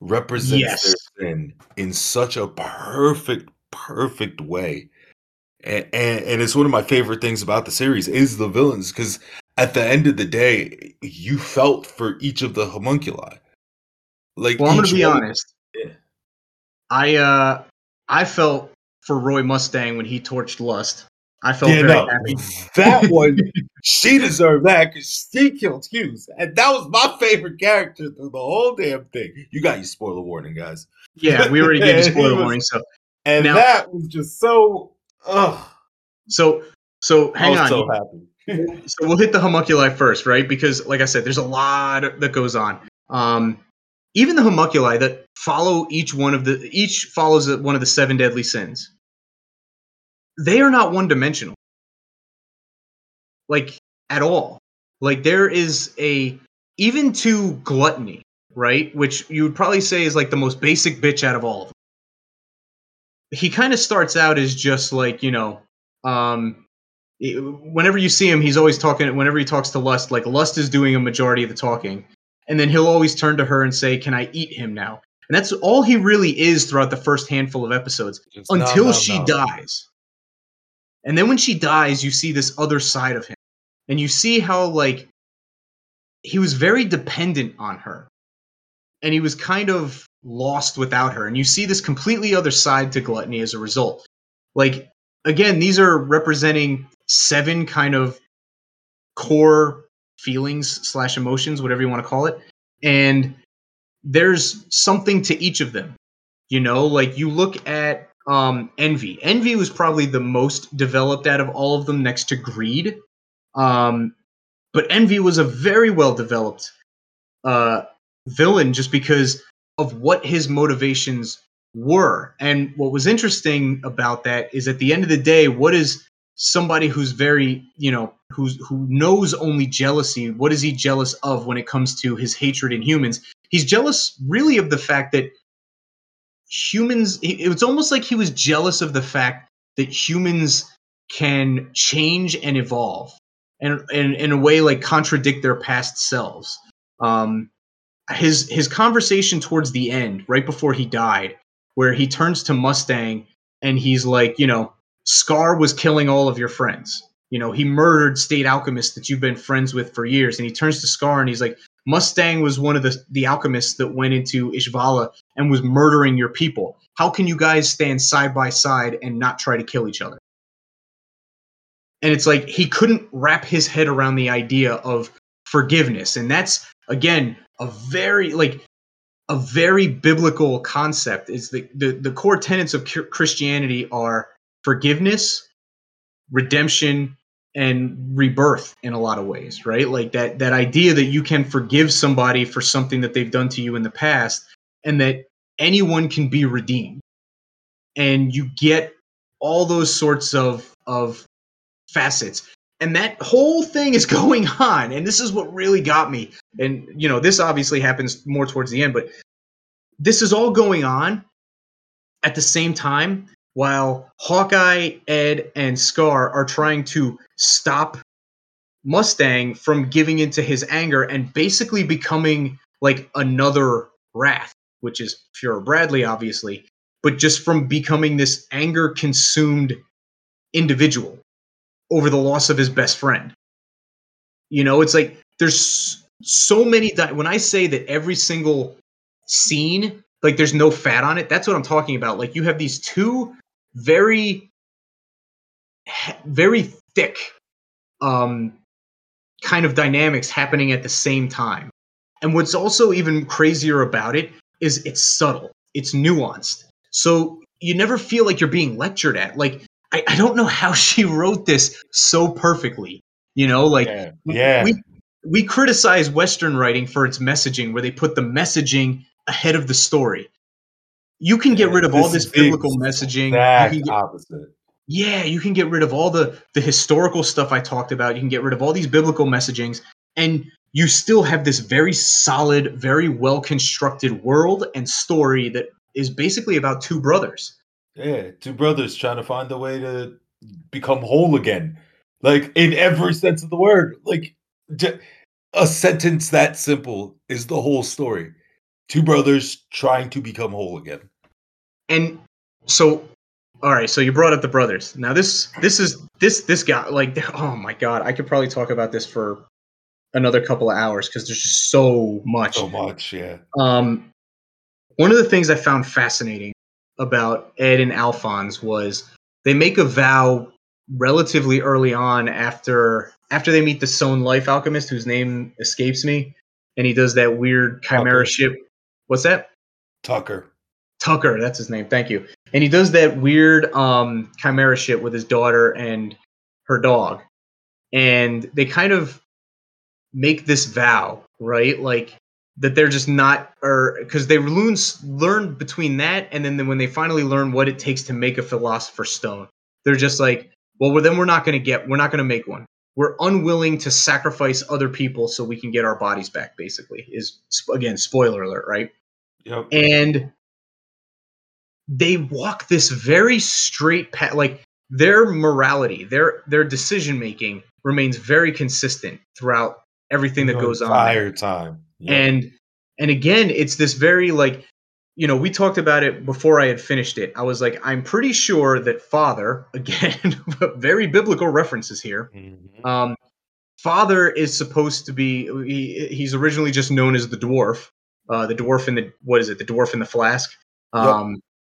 represents their Yes. sin in such a perfect way. And it's one of my favorite things about the series is the villains, because at the end of the day, you felt for each of the homunculi. Like Well, I'm gonna each be one. honest. Yeah. I felt for Roy Mustang when he torched Lust. I felt Yeah, very no, happy. that one, she deserved that because she killed Hughes, and that was my favorite character through the whole damn thing. You got your spoiler warning, guys. Yeah, we already gave you And he spoiler was, warning. So and now, that was just so. Ugh, so I hang was on. so happy. So we'll hit the homunculi first, right? Because, like I said, there's a lot that goes on. Even the homunculi that follow each follows one of the seven deadly sins. They are not one dimensional, like at all. Like there is even to gluttony, right? Which you would probably say is like the most basic bitch out of all of them. He kind of starts out as just like, um, whenever you see him, he's always talking. Whenever he talks to Lust, like Lust is doing a majority of the talking, and then he'll always turn to her and say, "Can I eat him now?" And that's all he really is throughout the first handful of episodes Just nom until nom she nom. dies. And then when she dies, you see this other side of him, and you see how like he was very dependent on her, and he was kind of lost without her. And you see this completely other side to gluttony as a result. Like again, these are representing seven kind of core feelings slash emotions, whatever you want to call it. And there's something to each of them. Like you look at envy. Envy was probably the most developed out of all of them next to greed. Um, but envy was a very well developed uh, villain just because of what his motivations were. And what was interesting about that is at the end of the day, what is somebody who's very, who knows only jealousy, what is he jealous of when it comes to his hatred in humans? He's jealous really of the fact that it's almost like he was jealous of the fact that humans can change and evolve and in a way like contradict their past selves. His conversation towards the end, right before he died, where he turns to Mustang and he's like, Scar was killing all of your friends. He murdered state alchemists that you've been friends with for years. And he turns to Scar and he's like, Mustang was one of the alchemists that went into Ishvala and was murdering your people. How can you guys stand side by side and not try to kill each other? And it's like he couldn't wrap his head around the idea of forgiveness. And that's, again, a very biblical concept. Is the core tenets of Christianity are forgiveness, redemption, and rebirth in a lot of ways, right? Like that idea that you can forgive somebody for something that they've done to you in the past, and that anyone can be redeemed. And you get all those sorts of facets. And that whole thing is going on. And this is what really got me. And, this obviously happens more towards the end, but this is all going on at the same time while Hawkeye, Ed, and Scar are trying to stop Mustang from giving into his anger and basically becoming like another Wrath, which is Fuhrer Bradley, obviously, but just from becoming this anger consumed individual over the loss of his best friend. It's like there's so many. When I say that every single scene, like there's no fat on it, that's what I'm talking about. Like you have these two very, very thick kind of dynamics happening at the same time. And what's also even crazier about it is it's subtle, it's nuanced. So you never feel like you're being lectured at. Like, I don't know how she wrote this so perfectly. Like Yeah. we criticize Western writing for its messaging, where they put the messaging ahead of the story. You can get rid of all this is the biblical messaging. exact opposite. Yeah, you can get rid of all the historical stuff I talked about. You can get rid of all these biblical messagings, and you still have this very solid, very well constructed world and story that is basically about two brothers. Yeah, two brothers trying to find a way to become whole again, like in every sense of the word. Like a sentence that simple is the whole story. Two brothers trying to become whole again. And so, all right, so you brought up the brothers. Now this guy, like, oh my god, I could probably talk about this for another couple of hours because there's just so much. So much, yeah. One of the things I found fascinating about Ed and Alphonse was they make a vow relatively early on after they meet the Sown Life alchemist whose name escapes me, and he does that weird chimera ship. What's that? Tucker, that's his name. Thank you. And he does that weird chimera ship with his daughter and her dog. And they kind of make this vow, right? Like that they're just not, or because they learn between that and then when they finally learn what it takes to make a philosopher's stone, they're just like, well, then we're not going to make one. We're unwilling to sacrifice other people so we can get our bodies back, basically, is, again, spoiler alert, right? Yep. And they walk this very straight path. Like their morality, their decision making remains very consistent throughout everything that goes on. The entire time. Yep. And again, it's this very, like, you know, we talked about it before I had finished it. I was like, I'm pretty sure that Father, again, very biblical references here. Mm-hmm. Father is supposed to be, he's originally just known as the dwarf in the, what is it? The dwarf in the flask. Yep.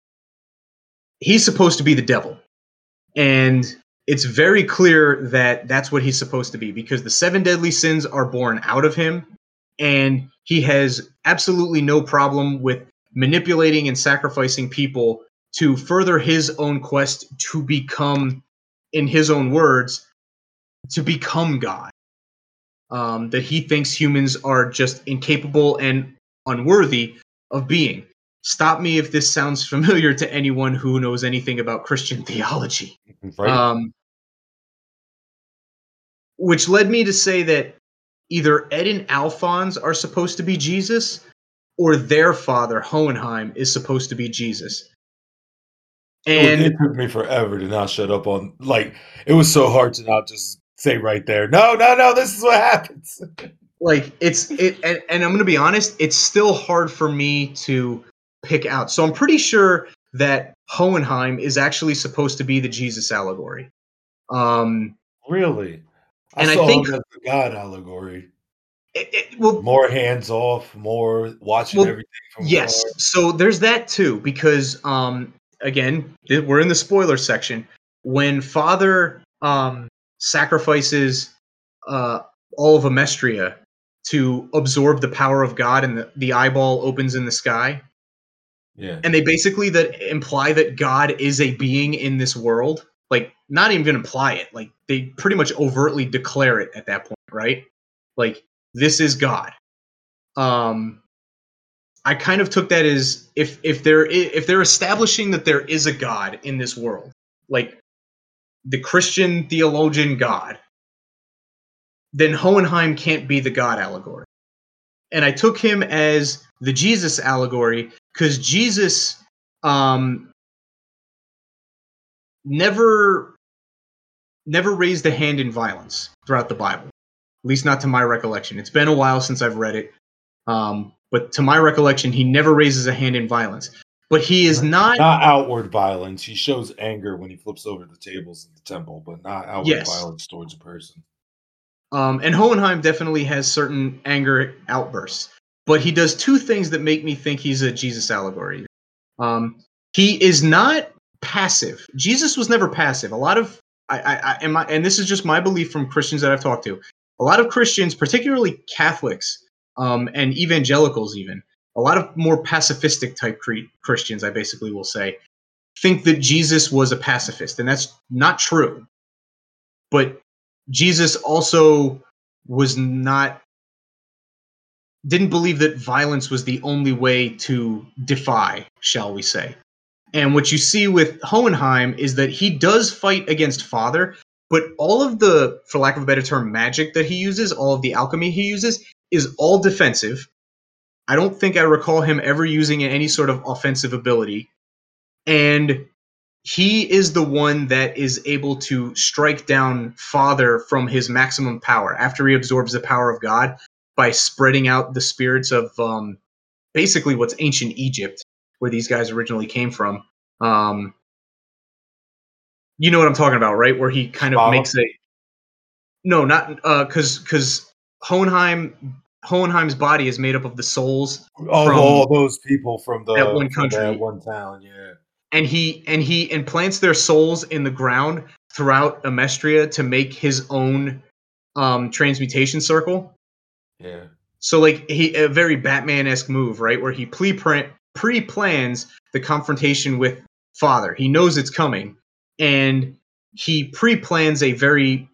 He's supposed to be the devil. And it's very clear that that's what he's supposed to be because the 7 deadly sins are born out of him. And he has absolutely no problem with manipulating and sacrificing people to further his own quest to become, in his own words, to become God. That he thinks humans are just incapable and unworthy of being. Stop me if this sounds familiar to anyone who knows anything about Christian theology. Right. Which led me to say that either Ed and Alphonse are supposed to be Jesus, or their father, Hohenheim, is supposed to be Jesus. And it took me forever to not shut up on, like, it was so hard to not just say right there, no, this is what happens. Like, and I'm going to be honest, it's still hard for me to pick out. So I'm pretty sure that Hohenheim is actually supposed to be the Jesus allegory. Really? I think him as the God allegory. Well, more hands off, more watching everything from yes. afar. So there's that too, because again, we're in the spoiler section. When Father sacrifices all of Amestria to absorb the power of God, and the eyeball opens in the sky. Yeah. And they basically imply that God is a being in this world. Like, not even gonna imply it. Like, they pretty much overtly declare it at that point, right? Like, this is God. I kind of took that as if they're establishing that there is a God in this world, like the Christian theologian God, then Hohenheim can't be the God allegory. And I took him as the Jesus allegory because Jesus never raised a hand in violence throughout the Bible, at least not to my recollection. It's been a while since I've read it. But to my recollection, he never raises a hand in violence. But he is not outward violence. He shows anger when he flips over the tables in the temple, but not outward violence towards a person. And Hohenheim definitely has certain anger outbursts. But he does two things that make me think he's a Jesus allegory. He is not passive. Jesus was never passive. A lot of and this is just my belief from Christians that I've talked to. A lot of Christians, particularly Catholics, and evangelicals even, a lot of more pacifistic type Christians, I basically will say, think that Jesus was a pacifist, and that's not true. But Jesus also didn't believe that violence was the only way to defy, shall we say. And what you see with Hohenheim is that he does fight against Father, but all of the, for lack of a better term, magic that he uses, all of the alchemy he uses, is all defensive. I don't think I recall him ever using any sort of offensive ability. And he is the one that is able to strike down Father from his maximum power after he absorbs the power of God by spreading out the spirits of basically what's ancient Egypt, where these guys originally came from. You know what I'm talking about, right? Where he kind of makes a no, not because Hohenheim's body is made up of the souls of from all those people from that one that country, one town. Yeah. and he implants their souls in the ground throughout Amestria to make his own transmutation circle. Yeah. So like a very Batman-esque move, right? Where he pre-plans the confrontation with Father. He knows it's coming, and he pre-plans a very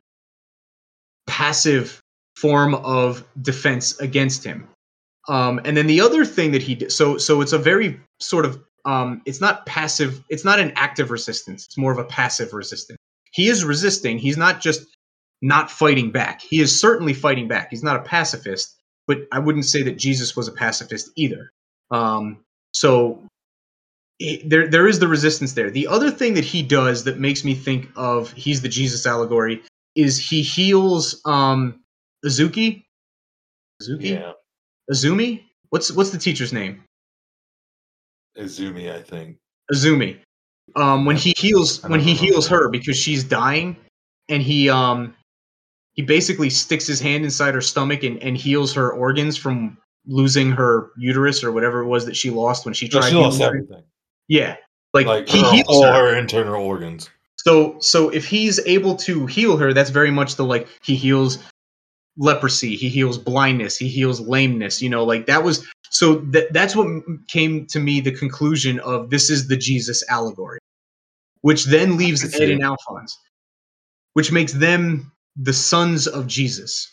passive form of defense against him. And then the other thing that he did, so it's a very sort of it's not passive, it's not an active resistance, it's more of a passive resistance. He is resisting, he's not just not fighting back. He is certainly fighting back. He's not a pacifist, but I wouldn't say that Jesus was a pacifist either. So there is the resistance there. The other thing that he does that makes me think of he's the Jesus allegory is he heals Azuki. Yeah. Azumi? What's the teacher's name? Izumi, I think. Azumi. When he heals her because she's dying, and he basically sticks his hand inside her stomach and heals her organs from losing her uterus or whatever it was that she lost when she tried. She lost everything. Yeah, like he her, heals all her internal organs. So if he's able to heal her, that's very much the like he heals leprosy, he heals blindness, he heals lameness. You know, like that was so that's what came to me the conclusion of this is the Jesus allegory, which then leaves Ed and Alphonse, which makes them the sons of Jesus.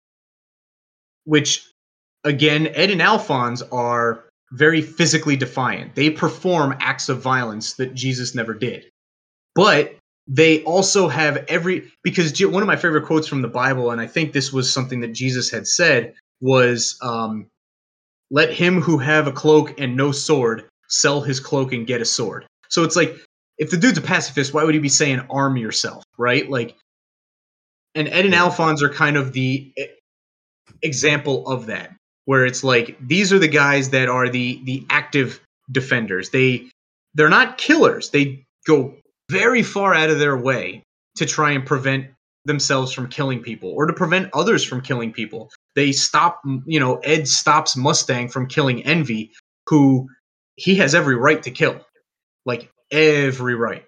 Which again, Ed and Alphonse are very physically defiant. They perform acts of violence that Jesus never did. But they also have because one of my favorite quotes from the Bible, and I think this was something that Jesus had said, was, let him who have a cloak and no sword sell his cloak and get a sword. So it's like, if the dude's a pacifist, why would he be saying arm yourself, right? Like, and Ed and Alphonse are kind of the example of that, where it's like, these are the guys that are the active defenders. They're not killers. They go very far out of their way to try and prevent themselves from killing people or to prevent others from killing people. They stop, Ed stops Mustang from killing Envy, who he has every right to kill. Like, every right.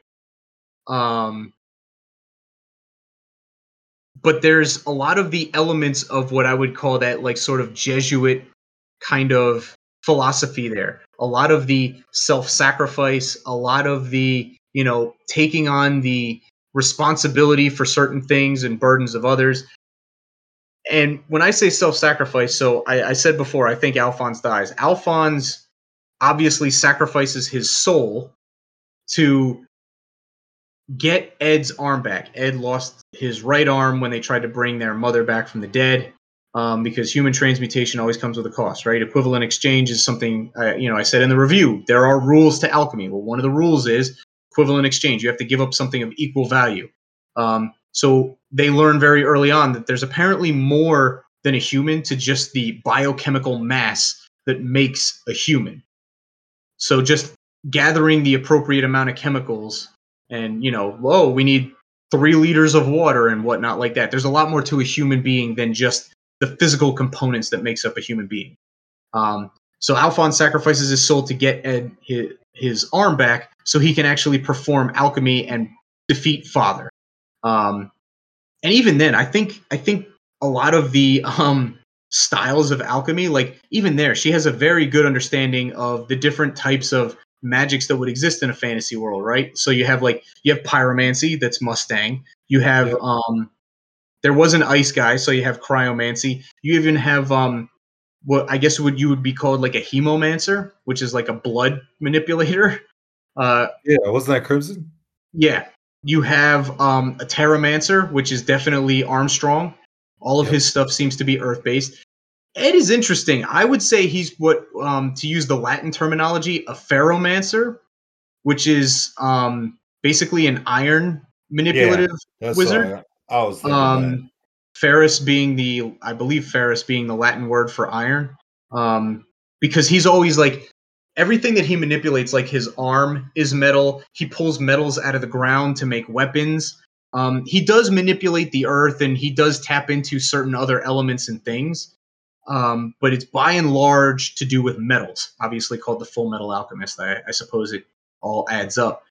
But there's a lot of the elements of what I would call that, like, sort of Jesuit kind of philosophy there. A lot of the self-sacrifice, a lot of the, taking on the responsibility for certain things and burdens of others. And when I say self-sacrifice, so I said before, I think Alphonse dies. Alphonse obviously sacrifices his soul to get Ed's arm back. Ed lost his right arm when they tried to bring their mother back from the dead, because human transmutation always comes with a cost, right? Equivalent exchange is something, I said in the review, there are rules to alchemy. Well, one of the rules is equivalent exchange. You have to give up something of equal value. So they learn very early on that there's apparently more than a human to just the biochemical mass that makes a human. So just gathering the appropriate amount of chemicals and, we need 3 liters of water and whatnot like that. There's a lot more to a human being than just the physical components that makes up a human being. So Alphonse sacrifices his soul to get Ed his arm back so he can actually perform alchemy and defeat Father. And even then, I think a lot of the styles of alchemy, like even there, she has a very good understanding of the different types of magics that would exist in a fantasy world, right? So you have pyromancy, that's Mustang. You have there was an ice guy, so you have cryomancy. You even have what I guess you would be called like a hemomancer, which is like a blood manipulator. Wasn't that Crimson? Yeah. You have a Terramancer, which is definitely Armstrong. All of his stuff seems to be Earth-based. Ed is interesting. I would say he's what, to use the Latin terminology, a Ferromancer, which is basically an iron manipulative wizard. I was thinking that. Ferrous being the Latin word for iron. because he's always like everything that he manipulates, like his arm is metal. He pulls metals out of the ground to make weapons. He does manipulate the earth, and he does tap into certain other elements and things. But it's by and large to do with metals, obviously called the Full Metal Alchemist. I suppose it all adds up.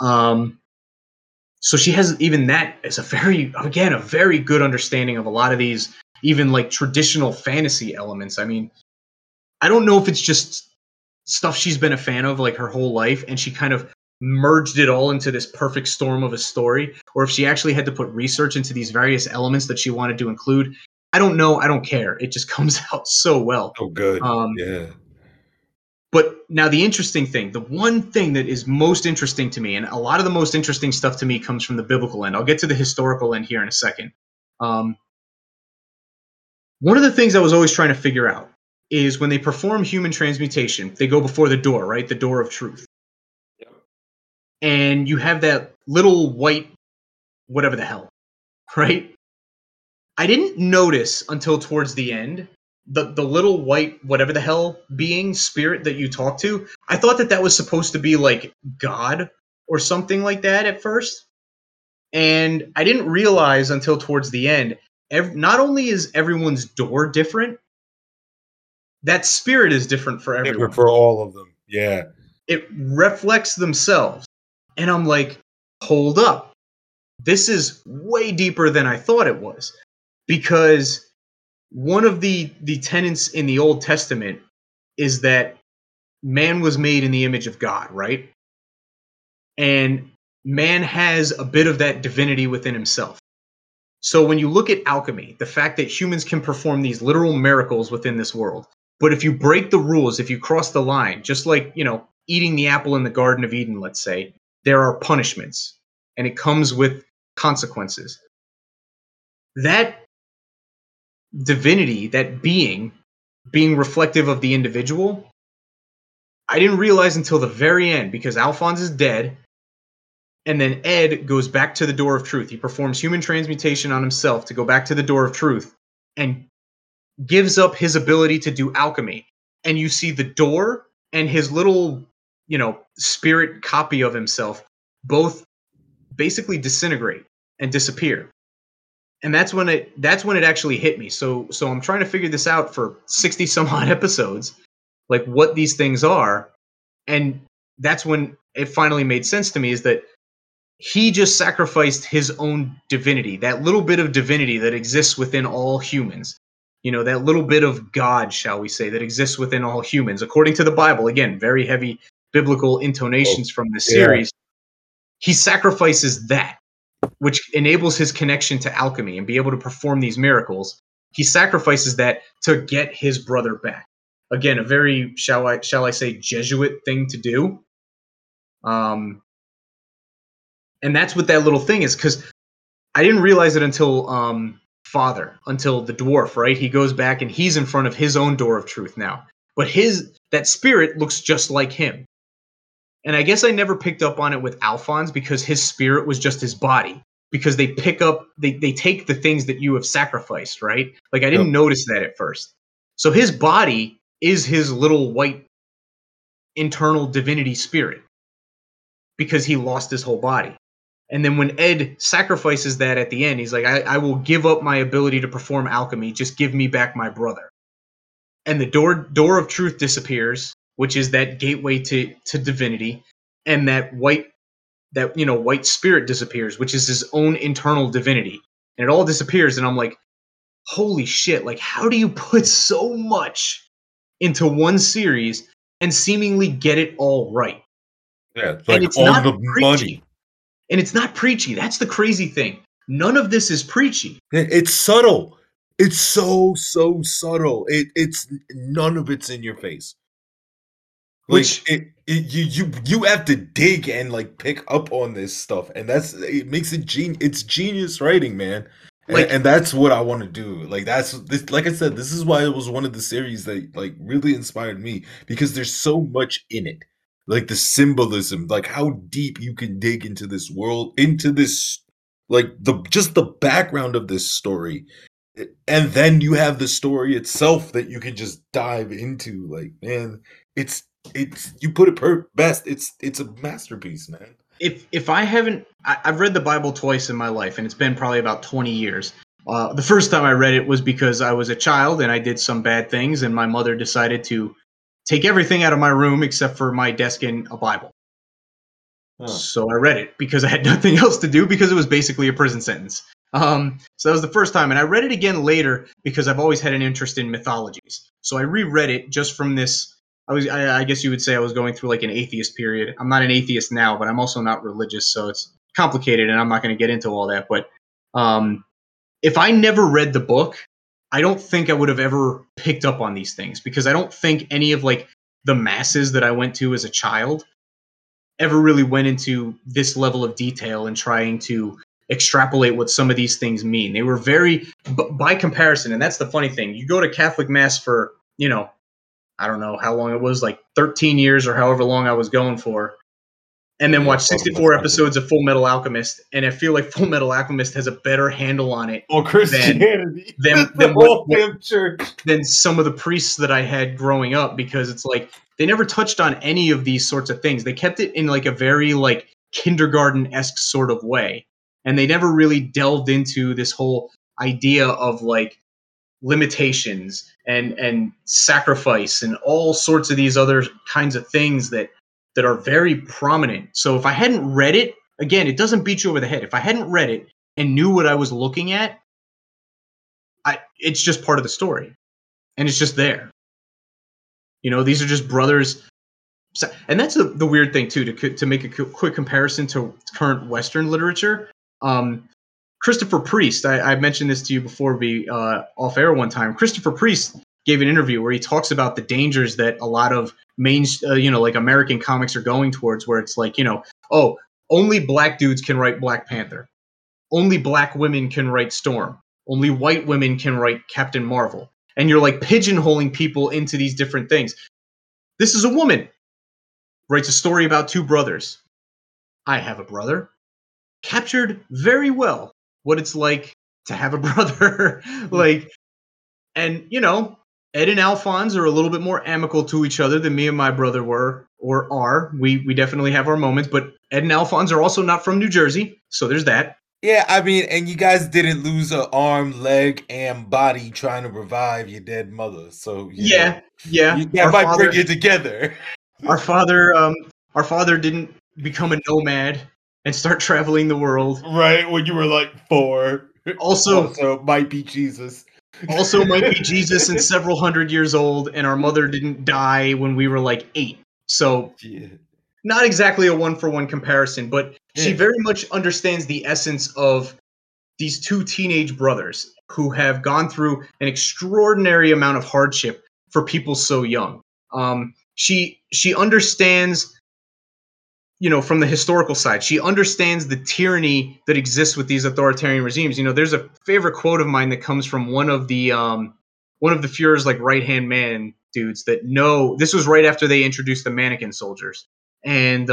So she has even that as a very good understanding of a lot of these, even like traditional fantasy elements. I mean, I don't know if it's just stuff she's been a fan of like her whole life, and she kind of merged it all into this perfect storm of a story, or if she actually had to put research into these various elements that she wanted to include. I don't know. I don't care. It just comes out so well. Oh, good. Yeah. But now the interesting thing, the one thing that is most interesting to me, and a lot of the most interesting stuff to me comes from the biblical end. I'll get to the historical end here in a second. One of the things I was always trying to figure out is when they perform human transmutation, they go before the door, right? The door of truth. Yep. And you have that little white, whatever the hell, right? I didn't notice until towards the end the little white whatever the hell being spirit that you talk to. I thought that was supposed to be like God or something like that at first, and I didn't realize until towards the end. Not only is everyone's door different, that spirit is different for everyone. Different for all of them. Yeah. It reflects themselves, and I'm like, hold up, this is way deeper than I thought it was, because one of the tenets in the Old Testament is that man was made in the image of God, right? And man has a bit of that divinity within himself. So when you look at alchemy, the fact that humans can perform these literal miracles within this world, but if you break the rules, if you cross the line, just like, eating the apple in the Garden of Eden, let's say, there are punishments, and it comes with consequences. That divinity, that being reflective of the individual, I didn't realize until the very end, because Alphonse is dead, and then Ed goes back to the door of truth. He performs human transmutation on himself to go back to the door of truth and gives up his ability to do alchemy. And you see the door and his little, spirit copy of himself both basically disintegrate and disappear. And that's when it actually hit me. So I'm trying to figure this out for 60 some odd episodes, like what these things are. And that's when it finally made sense to me, is that he just sacrificed his own divinity, that little bit of divinity that exists within all humans. That little bit of God, shall we say, that exists within all humans. According to the Bible, again, very heavy biblical intonations from this series. He sacrifices that, which enables his connection to alchemy and be able to perform these miracles. He sacrifices that to get his brother back. Again, a very, shall I say, Jesuit thing to do. And that's what that little thing is, because I didn't realize it until until the dwarf, right? He goes back and he's in front of his own door of truth now. But that spirit looks just like him. And I guess I never picked up on it with Alphonse, because his spirit was just his body. Because they take the things that you have sacrificed, right? Like, I didn't notice that at first. So his body is his little white internal divinity spirit, because he lost his whole body. And then when Ed sacrifices that at the end, he's like, I will give up my ability to perform alchemy. Just give me back my brother. And the door of truth disappears, which is that gateway to divinity. And that white spirit disappears, which is his own internal divinity. And it all disappears. And I'm like, holy shit. Like, how do you put so much into one series and seemingly get it all right? Yeah, like it's all the money. And it's not preachy. That's the crazy thing. None of this is preachy. It's subtle. It's so subtle. It's none of it's in your face. Which you have to dig and like pick up on this stuff, and it makes it it's genius writing, man. And that's what I want to do. Like like I said, this is why it was one of the series that like really inspired me, because there's so much in it. Like the symbolism, like how deep you can dig into this world, into this, like just the background of this story And then you have the story itself that you can just dive into. Like, man, it's you put it best. It's a masterpiece, man. If I haven't, I've read the Bible twice in my life, and it's been probably about 20 years. The first time I read it was because I was a child and I did some bad things, and my mother decided to take everything out of my room except for my desk and a Bible. Huh. So I read it because I had nothing else to do, because it was basically a prison sentence. So that was the first time, and I read it again later because I've always had an interest in mythologies. So I reread it just from this. I guess you would say I was going through like an atheist period. I'm not an atheist now, but I'm also not religious, so it's complicated, and I'm not going to get into all that. But if I never read the book, I don't think I would have ever picked up on these things, because I don't think any of like the masses that I went to as a child ever really went into this level of detail and trying to extrapolate what some of these things mean. They were very, by comparison, and that's the funny thing. You go to Catholic Mass for, I don't know how long it was, like 13 years or however long I was going for, and then watch 64 episodes of Full Metal Alchemist, and I feel like Full Metal Alchemist has a better handle on it Christianity than some of the priests that I had growing up, because it's like they never touched on any of these sorts of things. They kept it in like a very like kindergarten-esque sort of way, and they never really delved into this whole idea of like limitations and sacrifice and all sorts of these other kinds of things that are very prominent. So if I hadn't read it, again, it doesn't beat you over the head. If I hadn't read it and knew what I was looking at, it's just part of the story, and it's just there. These are just brothers. And that's the weird thing too, to make a quick comparison to current Western literature. Christopher Priest, I mentioned this to you before we off air one time. Christopher Priest gave an interview where he talks about the dangers that a lot of like American comics are going towards, where it's like, only black dudes can write Black Panther. Only black women can write Storm. Only white women can write Captain Marvel. And you're like pigeonholing people into these different things. This is a woman. Writes a story about two brothers. I have a brother. Captured very well what it's like to have a brother. And Ed and Alphonse are a little bit more amicable to each other than me and my brother were or are. We definitely have our moments, but Ed and Alphonse are also not from New Jersey, so there's that. Yeah, I mean, and you guys didn't lose an arm, leg, and body trying to revive your dead mother. So yeah, that might bring you together. Our father didn't become a nomad and start traveling the world. Right, when you were like 4. Also might be Jesus. Also might be Jesus and several hundred years old, and our mother didn't die when we were like 8. So not exactly a 1-for-1 comparison, but she very much understands the essence of these two teenage brothers who have gone through an extraordinary amount of hardship for people so young. She understands, from the historical side, she understands the tyranny that exists with these authoritarian regimes. There's a favorite quote of mine that comes from one of the Fuhrer's like right-hand man dudes that this was right after they introduced the mannequin soldiers. And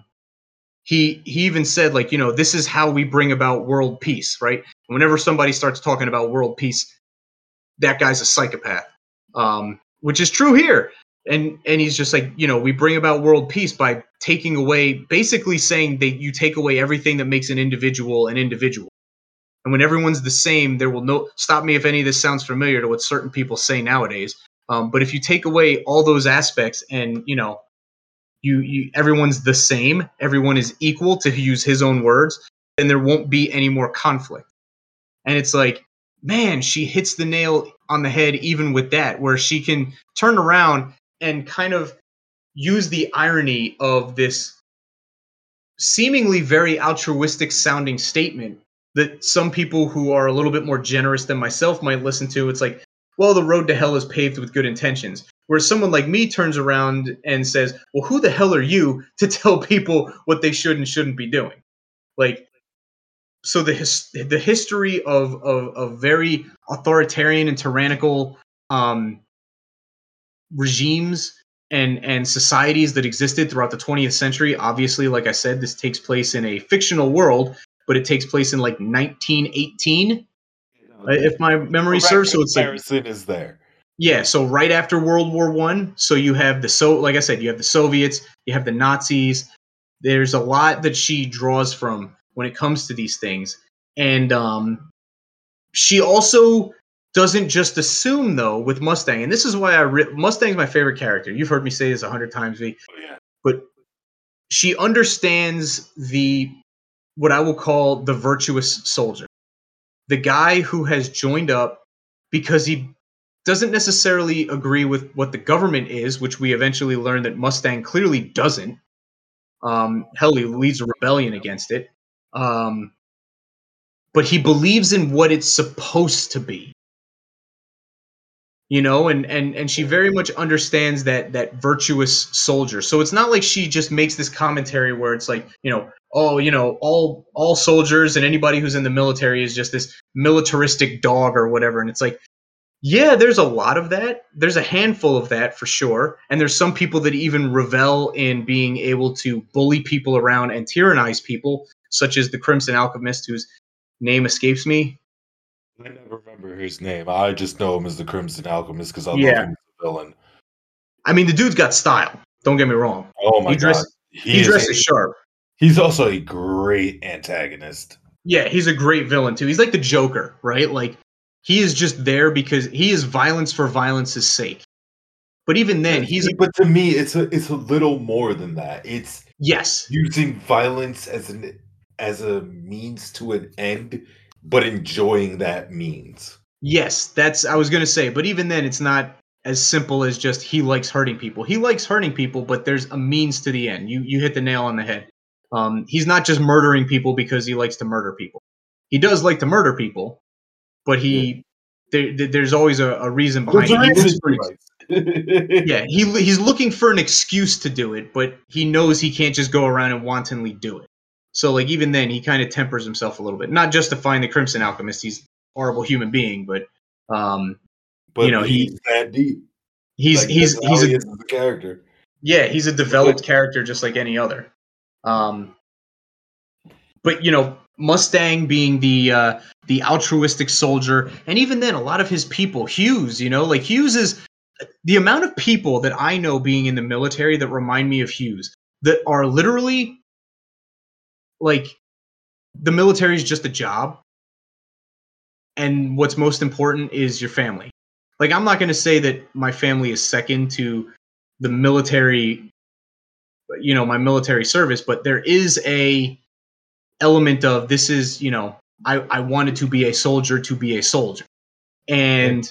he even said, like, this is how we bring about world peace, right? Whenever somebody starts talking about world peace, that guy's a psychopath, which is true here. And he's just like, we bring about world peace by taking away, basically saying that you take away everything that makes an individual an individual. And when everyone's the same, there will stop me if any of this sounds familiar to what certain people say nowadays. But if you take away all those aspects and, you everyone's the same, everyone is equal, to use his own words, then there won't be any more conflict. And it's like, man, she hits the nail on the head even with that, where she can turn around and kind of use the irony of this seemingly very altruistic sounding statement that some people who are a little bit more generous than myself might listen to. It's like, well, the road to hell is paved with good intentions. Whereas someone like me turns around and says, well, who the hell are you to tell people what they should and shouldn't be doing? Like, so the history of very authoritarian and tyrannical regimes and societies that existed throughout the 20th century. Obviously, like I said, this takes place in a fictional world, but it takes place in like 1918. if my memory serves. So it's like, comparison is there. yeah, so right after World War One, so you have like I said, you have the Soviets, you have the Nazis. There's a lot that she draws from when it comes to these things, and she also doesn't just assume though with Mustang, and this is why Mustang's my favorite character. You've heard me say this 100 times, V. Oh, yeah. But she understands what I will call the virtuous soldier, the guy who has joined up because he doesn't necessarily agree with what the government is, which we eventually learn that Mustang clearly doesn't. Hell, he leads a rebellion against it. But he believes in what it's supposed to be. And she very much understands that virtuous soldier. So it's not like she just makes this commentary where it's like, all soldiers and anybody who's in the military is just this militaristic dog or whatever. And it's like, yeah, there's a lot of that. There's a handful of that for sure. And there's some people that even revel in being able to bully people around and tyrannize people, such as the Crimson Alchemist, whose name escapes me. I never remember his name. I just know him as the Crimson Alchemist because I love him as a villain. I mean, the dude's got style. Don't get me wrong. Oh my god, he dresses sharp. He's also a great antagonist. Yeah, he's a great villain too. He's like the Joker, right? Like he is just there because he is violence for violence's sake. But even then, But to me, it's a little more than that. It's using violence as a means to an end, but enjoying that means. Yes, I was going to say, but even then it's not as simple as just he likes hurting people. He likes hurting people, but there's a means to the end. You hit the nail on the head. He's not just murdering people because he likes to murder people. He does like to murder people, but there's always a reason behind it. Yeah, he's looking for an excuse to do it, but he knows he can't just go around and wantonly do it. So, like, even then, he kind of tempers himself a little bit. Not justifying the Crimson Alchemist; he's a horrible human being, but he's that deep. He's a character. Yeah, he's a developed character just like any other. But Mustang being the altruistic soldier, and even then, a lot of his people, Hughes. Hughes is the amount of people that I know being in the military that remind me of Hughes, that are literally like, the military is just a job, and what's most important is your family. Like, I'm not going to say that my family is second to the military, my military service, but there is a element of this is, I wanted to be a soldier to be a soldier. And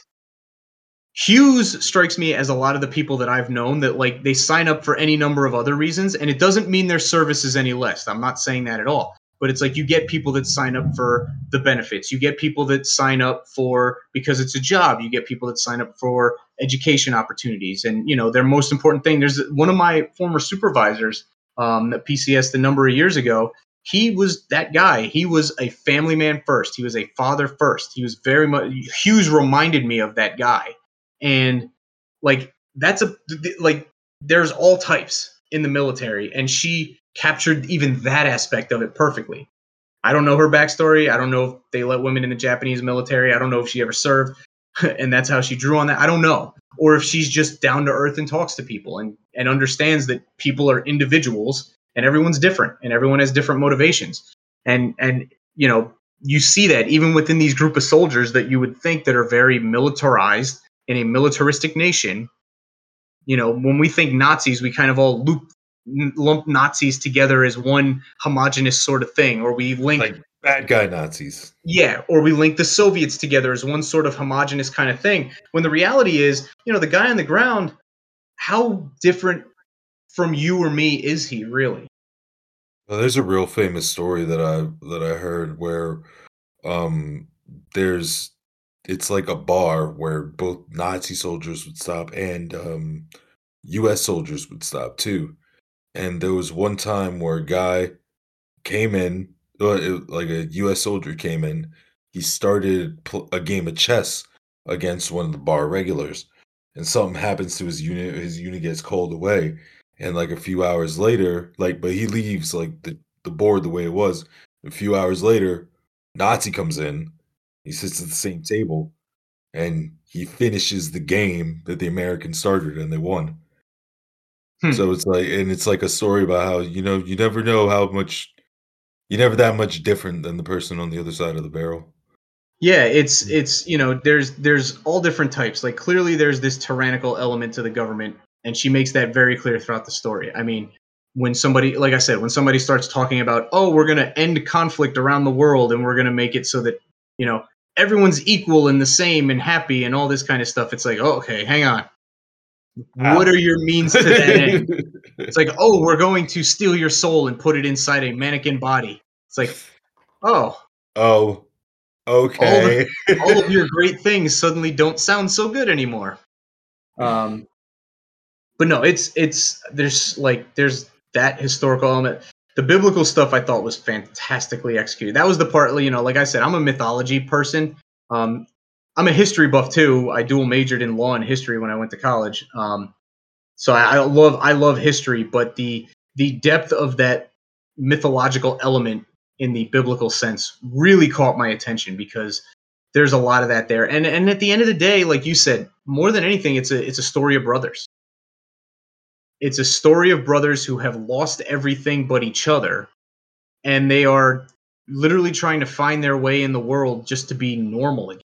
Hughes strikes me as a lot of the people that I've known that, like, they sign up for any number of other reasons, and it doesn't mean their service is any less. I'm not saying that at all. But it's like you get people that sign up for the benefits. You get people that sign up for because it's a job. You get people that sign up for education opportunities. And, their most important thing, there's one of my former supervisors at PCS a number of years ago. He was that guy. He was a family man first. He was a father first. He was very much, Hughes reminded me of that guy. And like, there's all types in the military. And she captured even that aspect of it perfectly. I don't know her backstory. I don't know if they let women in the Japanese military. I don't know if she ever served and that's how she drew on that. I don't know. Or if she's just down to earth and talks to people and understands that people are individuals and everyone's different and everyone has different motivations. And you see that even within these group of soldiers that you would think that are very militarized in a militaristic nation. When we think Nazis, we kind of all lump Nazis together as one homogenous sort of thing, or we link like bad guy Nazis. Yeah, or we link the Soviets together as one sort of homogenous kind of thing. When the reality is, the guy on the ground, how different from you or me is he really? Well, there's a real famous story that I heard where it's like a bar where both Nazi soldiers would stop and US soldiers would stop too. And there was one time where a guy came in, like a U.S. soldier came in. He started a game of chess against one of the bar regulars, and something happens to his unit. His unit gets called away, and like a few hours later, but he leaves like the board the way it was. A few hours later, Nazi comes in, He sits at the same table, and he finishes the game that the Americans started, and they won. Hmm. So it's like a story about how, you never know how much you're never that much different than the person on the other side of the barrel. Yeah, it's there's all different types. Like clearly there's this tyrannical element to the government, and she makes that very clear throughout the story. I mean, when somebody, like I said, when somebody starts talking about, oh, we're gonna end conflict around the world and we're gonna make it so that you know everyone's equal and the same and happy and all this kind of stuff, it's like, oh, okay, hang on. What Ow. are your means to that end? It's like, oh, we're going to steal your soul and put it inside a mannequin body. It's like, oh, Oh, all the okay. all of your great things suddenly don't sound so good anymore. Um, but no, it's there's that historical element. The biblical stuff I thought was fantastically executed. That was the part, like I said, I'm a mythology person. Um, I'm a history buff too. I dual majored in law and history when I went to college. So I love history, but the depth of that mythological element in the biblical sense really caught my attention because there's a lot of that there. And at the end of the day, like you said, more than anything, it's a story of brothers. It's a story of brothers who have lost everything but each other, and they are literally trying to find their way in the world just to be normal again.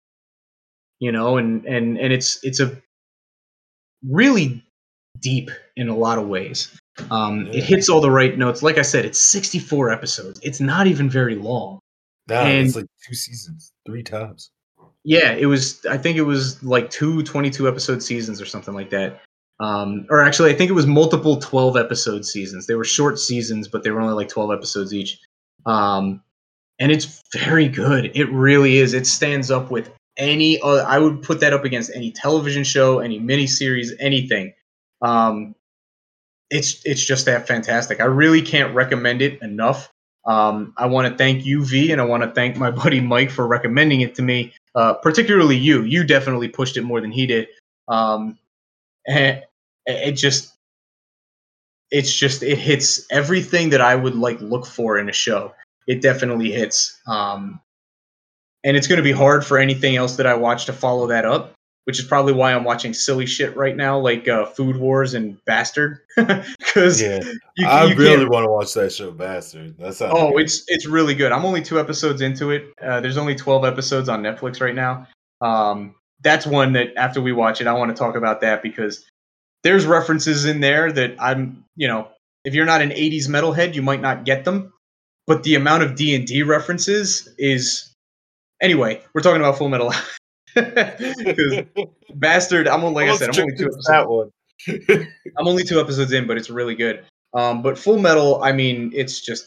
And it's a really deep in a lot of ways. It Yeah. hits all the right notes. Like I said, it's 64 episodes. It's not even very long. Nah, And that's like 2 seasons, 3 times. yeah, I think it was like two 22 episode seasons or something like that. Or actually, I think it was multiple 12 episode seasons. They were short seasons, but they were only like 12 episodes each. Um, and it's very good. It really is. It stands up with any, I would put that up against any television show, any miniseries, anything. Um, it's just that fantastic. I really can't recommend it enough. I want to thank you, V, and I want to thank my buddy Mike for recommending it to me. Particularly you. You definitely pushed it more than he did. And it just it hits everything that I would like look for in a show. It definitely hits. And it's going to be hard for anything else that I watch to follow that up, which is probably why I'm watching silly shit right now, like Food Wars and Bastard, because Yeah. I you really can't. wanna watch that show, Bastard. That sounds Oh, good. it's really good. I'm only 2 episodes into it. There's only 12 episodes on Netflix right now. That's one that after we watch it, I want to talk about that because there's references in there that if you're not an 80s metalhead, you might not get them. But the amount of D&D references is anyway. We're talking about Full Metal because Bastard. I Like I was said, I'm only tricked two into episodes. that one. I'm only 2 episodes in, but it's really good. But Full Metal, I mean, it's just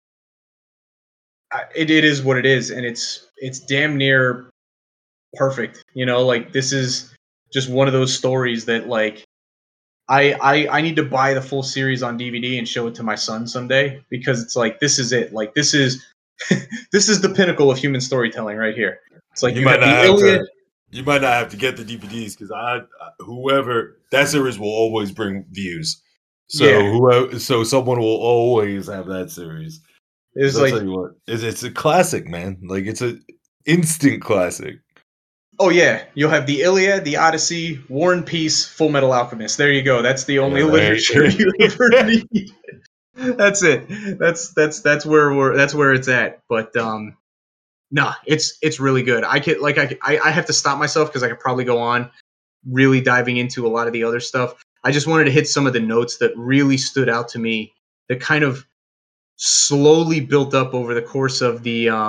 it is what it is, and it's damn near perfect. Like this is just one of those stories that like I need to buy the full series on DVD and show it to my son someday because it's like this is it. Like this is this is the pinnacle of human storytelling right here. It's like You you might have not the have Iliad. to you might not have to get the DVDs because whoever that series will always bring views. Yeah, So someone will always have that series. it's 'Cause I'll tell like you what, it's a classic, man. Like it's a instant classic. oh yeah, you'll have the Iliad, the Odyssey, War and Peace, Full Metal Alchemist. There you go. That's the only Yeah, right. literature you ever need. That's it. That's where it's at. But nah, it's really good. I have to stop myself because I could probably go on really diving into a lot of the other stuff. I just wanted to hit some of the notes that really stood out to me that kind of slowly built up over the course of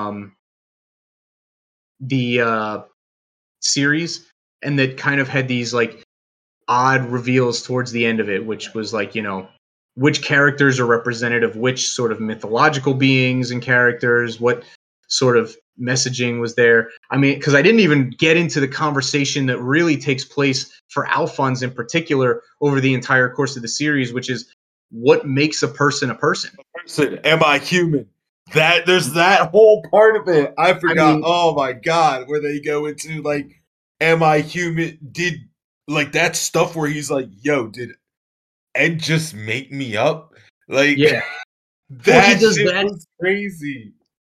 the series, and that kind of had these like odd reveals towards the end of it, which was like, which characters are representative, which sort of mythological beings and characters, what sort of messaging was there. I mean, because I didn't even get into the conversation that really takes place for Alphonse in particular over the entire course of the series, which is what makes a person a person. Person, am I human? There's that whole part of it. I I forgot. mean, Oh my god, where they go into like, am I human? Did like that stuff where he's like, yo, did Ed just make me up? Like yeah. Well, he that does shit that. was crazy.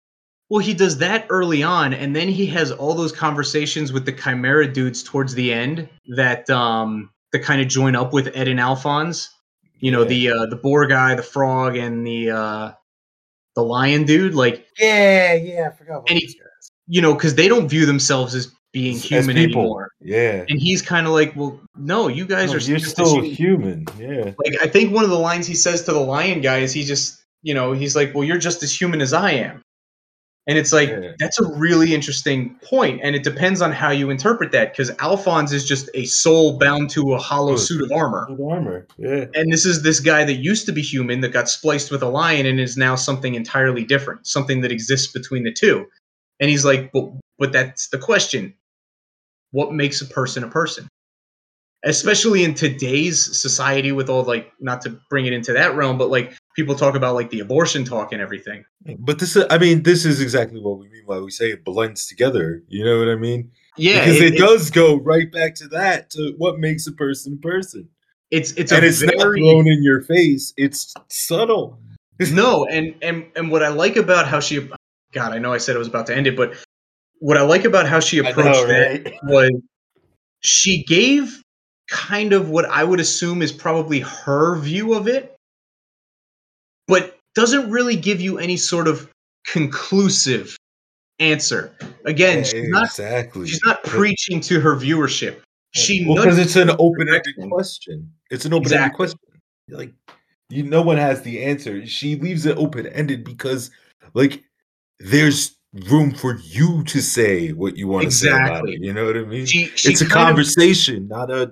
Well, he does that early on, and then he has all those conversations with the Chimera dudes towards the end that kind of join up with Ed and Alphonse. You know, the boar guy, the frog, and the lion dude. Like, I forgot about and these guys. you know, because they don't view themselves as being human people anymore. Yeah. And he's kind of like, well, no, you guys are you're just still human. Yeah. Like, I think one of the lines he says to the lion guy is he's like, well, you're just as human as I am. And it's like, that's a really interesting point. And it depends on how you interpret that, because Alphonse is just a soul bound to a hollow suit of armor. Yeah. And this is this guy that used to be human that got spliced with a lion and is now something entirely different, something that exists between the two. And he's like, but that's the question. What makes a person a person? Especially in today's society with all, like, not to bring it into that realm, but like people talk about like the abortion talk and everything. But this is exactly what we mean when we say it blends together. You know what I mean? Yeah, because it does go right back to that, to what makes a person a person. It's not thrown in your face. It's subtle. No, and what I like about how she, God, I know I said I was about to end it, but what I like about how she approached it was she gave kind of what I would assume is probably her view of it, but doesn't really give you any sort of conclusive answer. Again, she's not preaching to her viewership. Because it's an open-ended question. It's an open-ended question. Like, no one has the answer. She leaves it open-ended because, like, there's room for you to say what you want to say about it. You know what I mean? It's a conversation, not a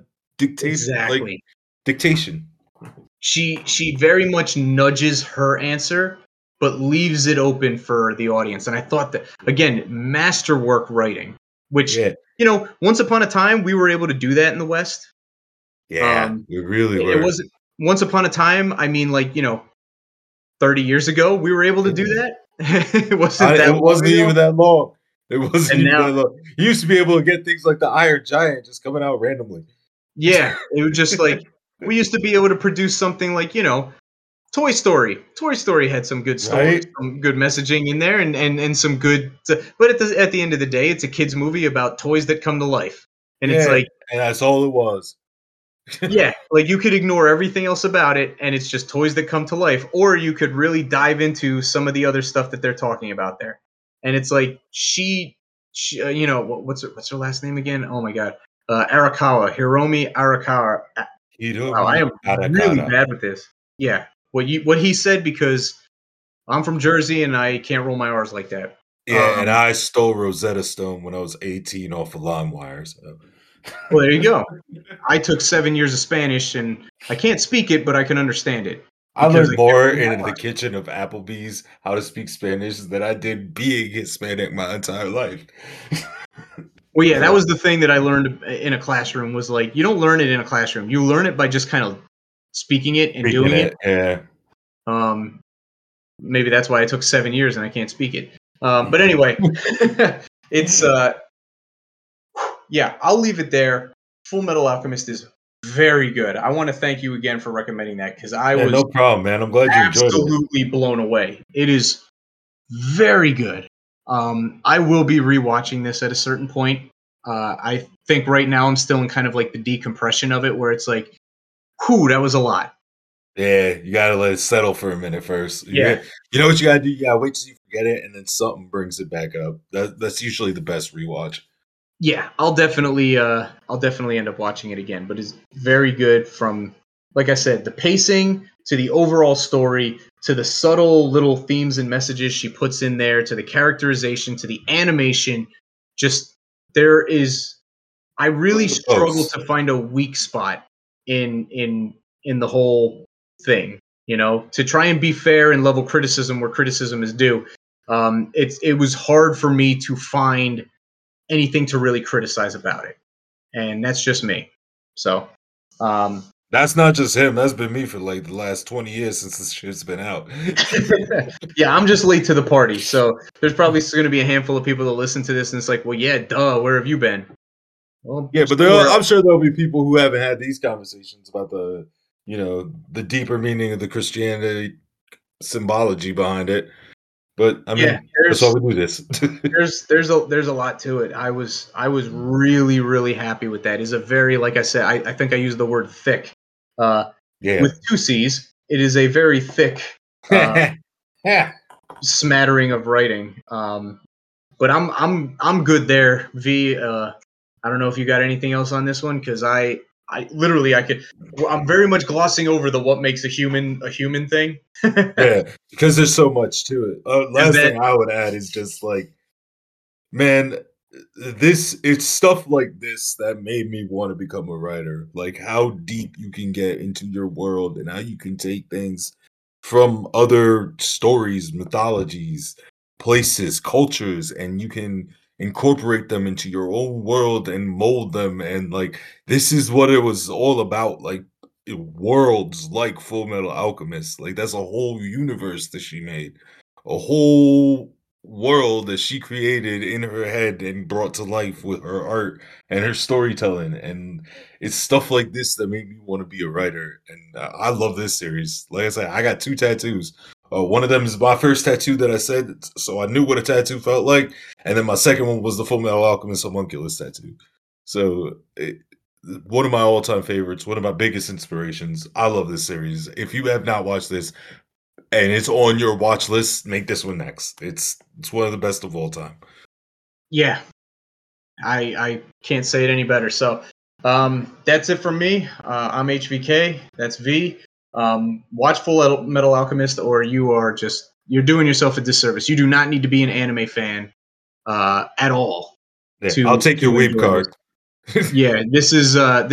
dictation. She very much nudges her answer, but leaves it open for the audience. And I thought that, again, masterwork writing, which, once upon a time, we were able to do that in the West. Yeah, we really were. It wasn't once upon a time. I mean, 30 years ago, we were able to do that. It wasn't even that long. It wasn't even that long. You used to be able to get things like the Iron Giant just coming out randomly. Yeah, it was just like, we used to be able to produce something like, Toy Story. Toy Story had some good stories, some good messaging in there, and some good. But at the end of the day, it's a kids' movie about toys that come to life, and it's like, and that's all it was. Yeah, like, you could ignore everything else about it, and it's just toys that come to life, or you could really dive into some of the other stuff that they're talking about there. And it's like she what's her last name again? Oh my god, Arakawa, Hiromi Arakawa. Wow, I am really bad with this. Yeah, what he said, because I'm from Jersey and I can't roll my R's like that. Yeah, and I stole Rosetta Stone when I was 18 off of LimeWire. So. Well, there you go. I took 7 years of Spanish, and I can't speak it, but I can understand it. I learned more in the kitchen of Applebee's how to speak Spanish than I did being Hispanic my entire life. Well, yeah, that was the thing that I learned in a classroom, was like, you don't learn it in a classroom. You learn it by just kind of speaking it and doing it. Yeah. Maybe that's why it took 7 years and I can't speak it. But anyway, it's yeah, I'll leave it there. Full Metal Alchemist is very good. I want to thank you again for recommending that, because I was no problem, man. I'm glad you enjoyed it. Absolutely blown away. It is very good. I will be rewatching this at a certain point. I think right now I'm still in kind of like the decompression of it, where it's like, whew, that was a lot. Yeah, you gotta let it settle for a minute first. Yeah. You know what you gotta do? You gotta wait till you forget it, and then something brings it back up. That's usually the best rewatch. Yeah, I'll definitely end up watching it again. But it's very good, from, like I said, the pacing to the overall story, to the subtle little themes and messages she puts in there, to the characterization, to the animation. Just, I really struggle to find a weak spot in the whole thing. To try and be fair and level criticism where criticism is due. It was hard for me to find anything to really criticize about it, and that's just me. So that's not just him. That's been me for like the last 20 years since this shit's been out. Yeah, I'm just late to the party, so there's probably going to be a handful of people that listen to this and it's like, well, yeah, duh, where have you been? Well, yeah, but I'm sure there'll be people who haven't had these conversations about the the deeper meaning of the Christianity symbology behind it. But I Yeah, mean, that's why we do this. there's a lot to it. I was really happy with that. It's a very, like I said, I think I used the word thick. Uh, Yeah. with two C's, it is a very thick uh, Yeah. smattering of writing. But I'm good there. V. I don't know if you got anything else on this one, because I literally I could. I'm very much glossing over the what makes a human thing. Yeah, because there's so much to it. Is Last that thing I would add is just like, man, it's stuff like this that made me want to become a writer. Like how deep you can get into your world and how you can take things from other stories, mythologies, places, cultures, and you can incorporate them into your own world and mold them. And like, this is what it was all about. Like, worlds like Full Metal Alchemist. Like, that's a whole universe that she made, a whole world that she created in her head and brought to life with her art and her storytelling. And it's stuff like this that made me want to be a writer. And I love this series. Like I said, I got 2 tattoos. One of them is my first tattoo that I said, so I knew what a tattoo felt like. And then my second one was the Full Metal Alchemist Homunculus tattoo. So one of my all-time favorites, one of my biggest inspirations. I love this series. If you have not watched this and it's on your watch list, make this one next. It's one of the best of all time. Yeah, I can't say it any better. So that's it from me. I'm HVK. That's V. Watch Full Metal Alchemist, or you're doing yourself a disservice. You do not need to be an anime fan at all Yeah, I'll to take your weeb enjoy this. card. Yeah, this is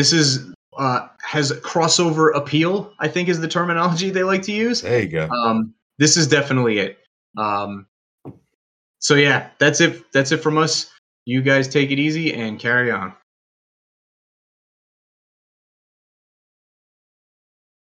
has crossover appeal, I think is the terminology they like to use. There you go. This is definitely it. So yeah, that's it from us. You guys take it easy and carry on.